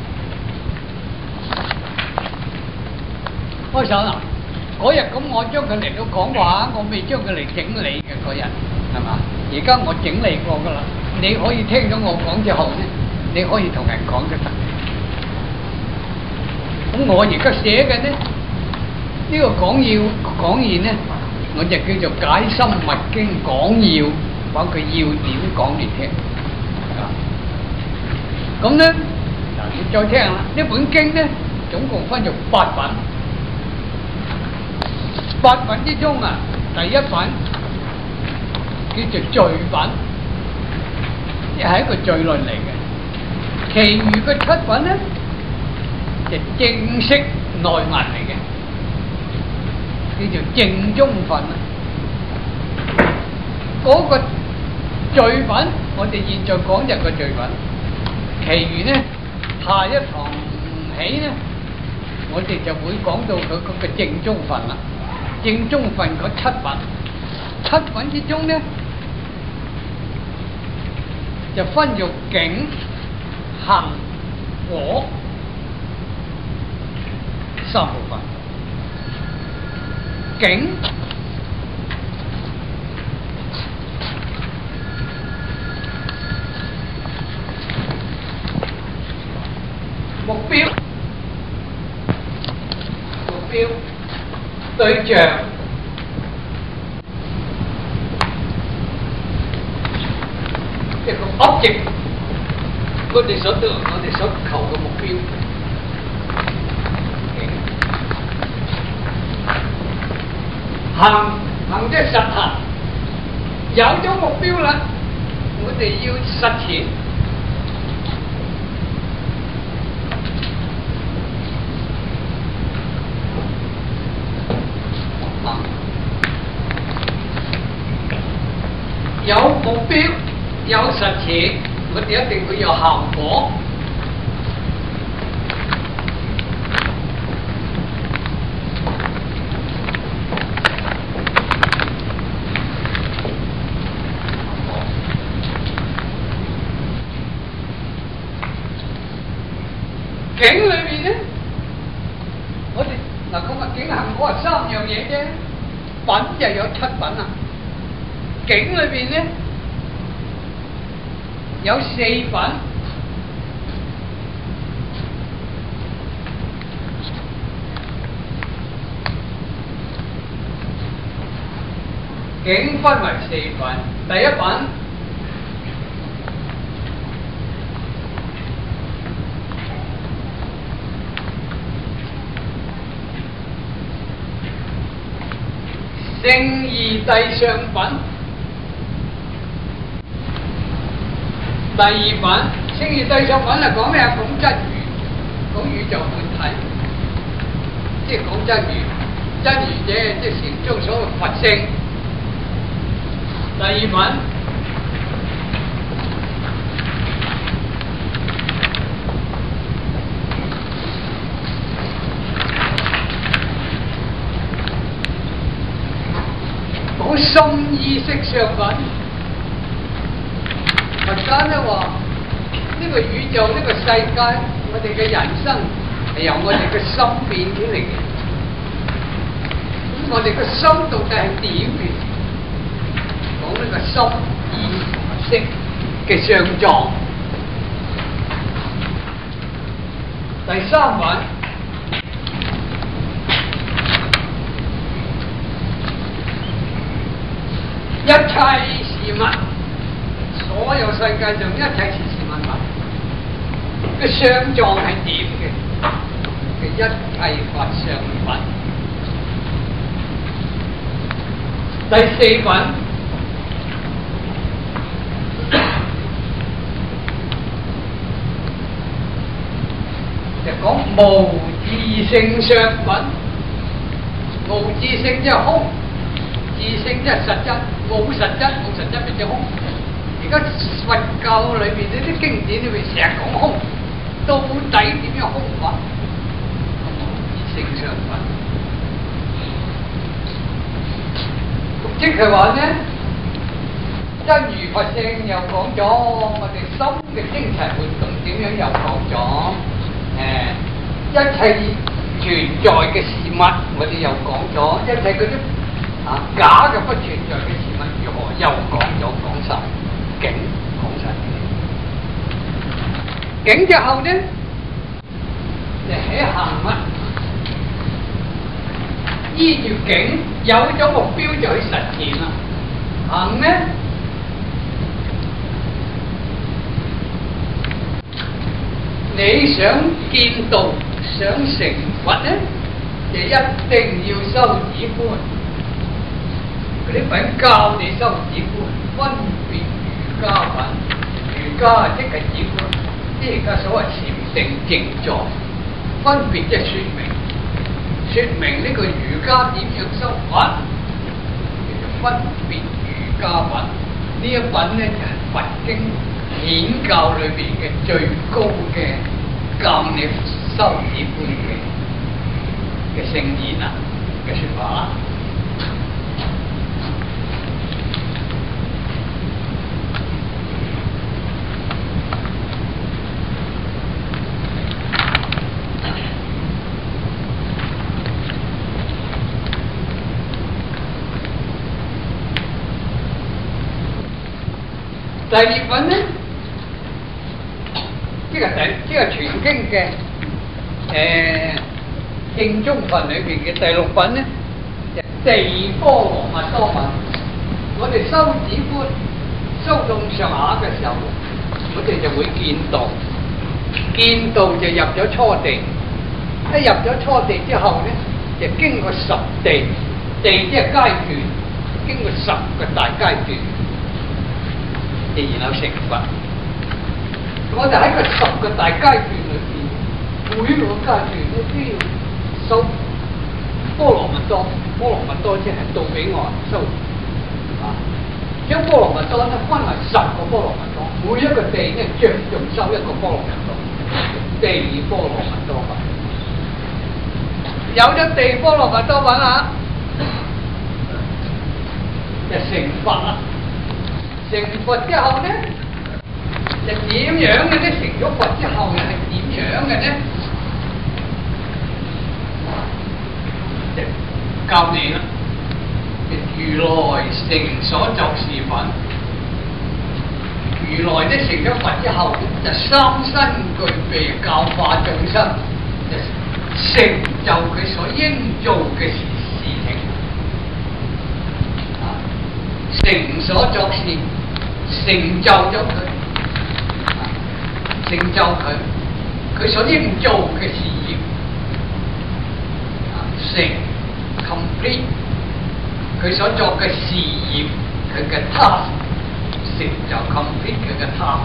A: 開手啦！嗰日咁，我將佢嚟到講話，我未將佢嚟整理嘅嗰日，係嘛？而家我整理過噶啦，你可以聽到我講之後咧，你可以同人講就得。咁我而家寫嘅咧，呢個講義咧，我就叫做《解深密經講要》，把佢要點講嚟聽。咁咧，嗱，你再聽啦，呢本經咧，總共分做8品。8品之中啊，第1品叫做序品，即係一個序論嚟嘅。其餘嘅7品咧，就正式內文嚟嘅，叫做正宗品啊。嗰個序品，我哋現在講就個序品，其餘咧下一堂起咧，我哋就會講到佢嗰個正宗品啦。正宗份嗰7品之中咧，就分做境、行、果3部分。境目標對象，一個 object，我哋所求嘅目標。行即係實行，有咗目標啦，我哋要實踐。有目標，有實踐，我哋一定會有效果。境裏邊咧，我哋嗱咁啊，境行果係3樣嘢啫，品就有7品啦。境裏邊咧有4品，境分為4品。第1品聖義諦上品。第二品，聖義諦上品係講咩啊？講真如，講宇宙本體，即係講真如。真如者即係禪宗所謂佛性。第二品，講心意識上品。佛家咧話呢個宇宙呢個世界，我哋嘅人生係由我哋嘅心變起嚟嘅。咁我哋嘅心到底係點嘅？講呢個心意同識嘅相狀。第三品，一切事物。所有世界上一切事事物物嘅相狀係點嘅？一切法相品。第四品，就講無自性相品。無自性即係空，自性即係實質，冇實質，冇實質變咗空。而家佛教裏邊呢啲經典裏邊成日講空，到底點樣空法？無自性相品，即係話呢，真如佛性又講咗，我哋心嘅精神活動點樣又講咗，一切存在嘅事物，我哋又講咗，一切嗰啲假嘅不存在嘅事物如何又講咗，講晒。境講晒，境之後呢，就起行物，依住境有咗目標就去實現啦。行呢，你想見道、想成佛呢，就一定要修止觀。嗰啲品教你修止觀，分別。瑜伽品，瑜伽即係止觀，即係而家所謂禪定靜坐，分別即係說明呢個瑜伽點樣修法，叫做分別瑜伽品。呢一品咧就係佛經顯教裏邊嘅最高嘅教你修止觀嘅聖言啊嘅說法啦。第二品呢，即係全經嘅正宗品裏邊嘅第六品呢，就地波羅蜜多品。我哋修止觀修到上下嘅時候，我哋就會見道，見道就入咗初地。一入咗初地之後呢，就經過十地，地即係階段，經過10個大階段。然後成佛，我哋喺個10個大階段裏邊，每個階段咧都要修波羅蜜多。波羅蜜多即係到彼岸修將波羅蜜多咧分為10個波羅蜜多，每一個地咧着重修一個波羅蜜多，地波羅蜜多品。有咗地波羅蜜多品啦，就成佛啦。成佛之後呢，就點樣嘅呢？成咗佛之後又係點樣嘅呢？就教你啦。如來成所作事品，如來呢成咗佛之後，就三身具備教化眾生，就成就佢所應做嘅事情。成所作事。成就咗佢，成就佢所應做嘅事業，成 complete 佢所作嘅事業，佢嘅 task 成就 complete 佢嘅 task。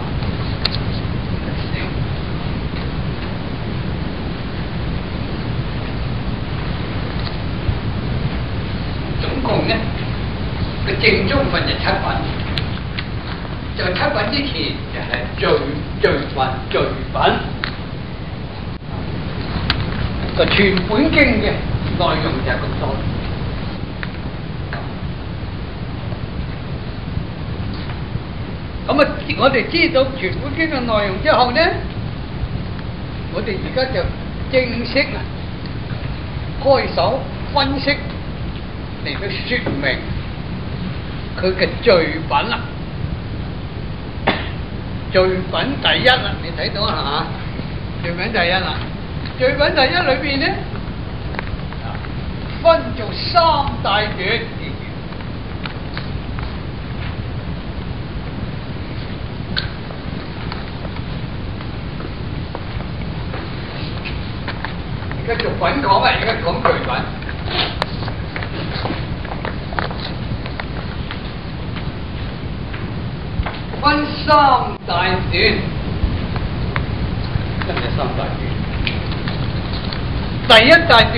A: 總共咧，個正宗分就7品，就7品之前就係序品。個全本經嘅內容就係咁多。咁啊，我哋知道全本經嘅內容之後呢，我哋而家就正式啊開手分析嚟到説明佢嘅序品啦。序品第一啦，你睇到啦嚇？序品第一啦。序品第一裏邊呢，分做3大段。而家逐品講啊，而家講序品。分3大段，真係3大段。第一大段，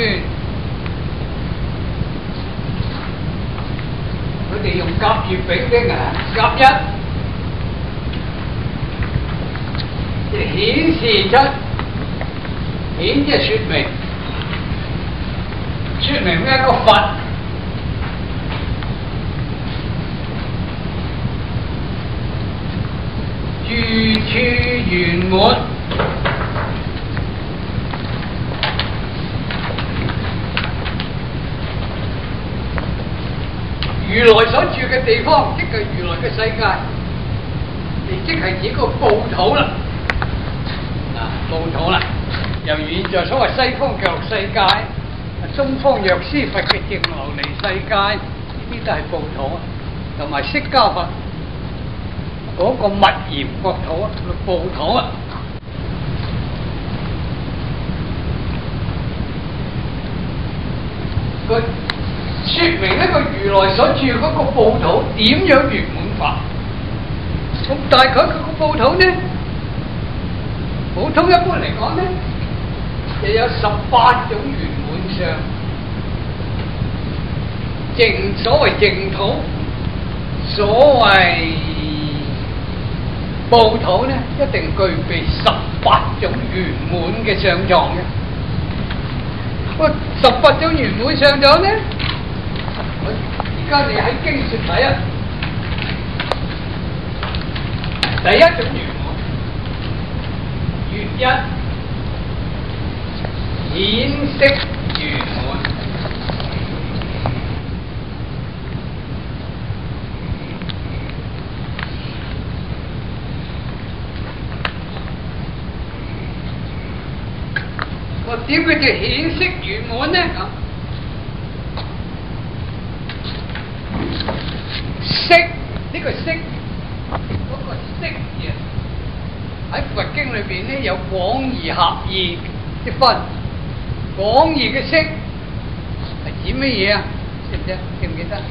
A: 佢哋用甲乙丙丁啊，甲一就顯示出，顯即係説明一個佛住處圓滿。如來所住嘅地方，即係如來嘅世界，亦即係指個報土啦。報土啦，由現在所謂西方極樂世界，東方藥師佛嘅淨琉璃世界，呢啲都係報土，同埋釋迦佛嗰個密嚴國土啊，報土啊。佢説明一個如來所住嗰個報土點樣圓滿法。咁大概佢個報土呢，普通一般嚟講呢，就有18種圓滿相。所謂淨土，所謂報土呢，一定具備18種圓滿嘅相狀嘅。喂，18種圓滿相狀呢？而家你喺經説睇啊，第一種圓滿，月一顯色圓滿。我點佢叫顯色圓滿呢？色呢個色，嗰個色字喺佛經裏邊咧有廣義狹義之分。廣義嘅色係指乜嘢啊？識唔識？記唔記得？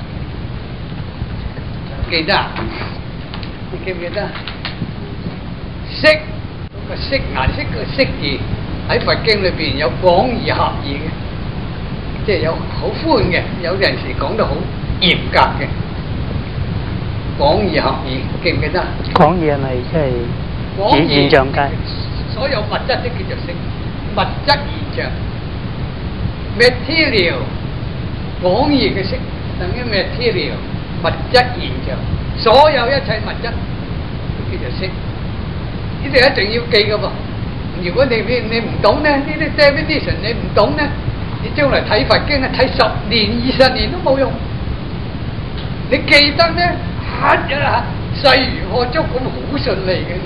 A: 記得啊？你記唔記得？色嗰個色顏色嘅色字喺佛經裏邊有廣義狹義嘅，即係有好寬嘅，有陣時講得好嚴格嘅。廣義狹義，記唔記得？
F: 廣義係咪即係現象界？
A: 所有物質都叫做色，物質現象 material， 廣義嘅色等於 material， 物質現象，所有一切物質都叫做色。呢啲一定要記㗎噃。如果你唔懂呢，呢啲 definition 你唔懂呢，你將來睇佛經啊，睇10年20年都冇用。你記得呢？勢如破竹咁好順利嘅。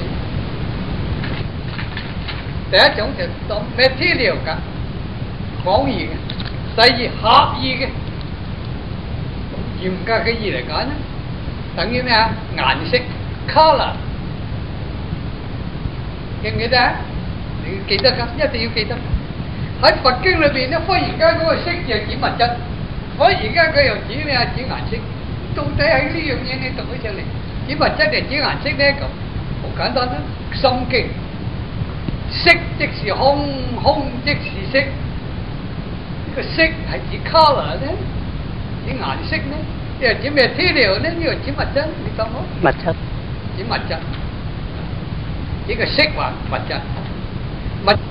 A: 第一種就當 material 㗎，廣義嘅；第二狹義嘅，嚴格嘅義嚟講咧，等於咩啊？顏色 colour， 記唔記得啊？你要記得㗎，一定要記得。喺佛經裏邊咧，忽然間嗰個色就係指物質， 我而家佢又指你指顏色，到底喺呢樣嘢你讀起上嚟，指物質定指顏色咧？咁好簡單啦，心經。色即是空，空即是色。呢個色係指 colour 咧，指顏色咧，呢個指咩 material 咧？呢個指物質，你當我？
F: 物質。
A: 指物質。呢個色話物質，物。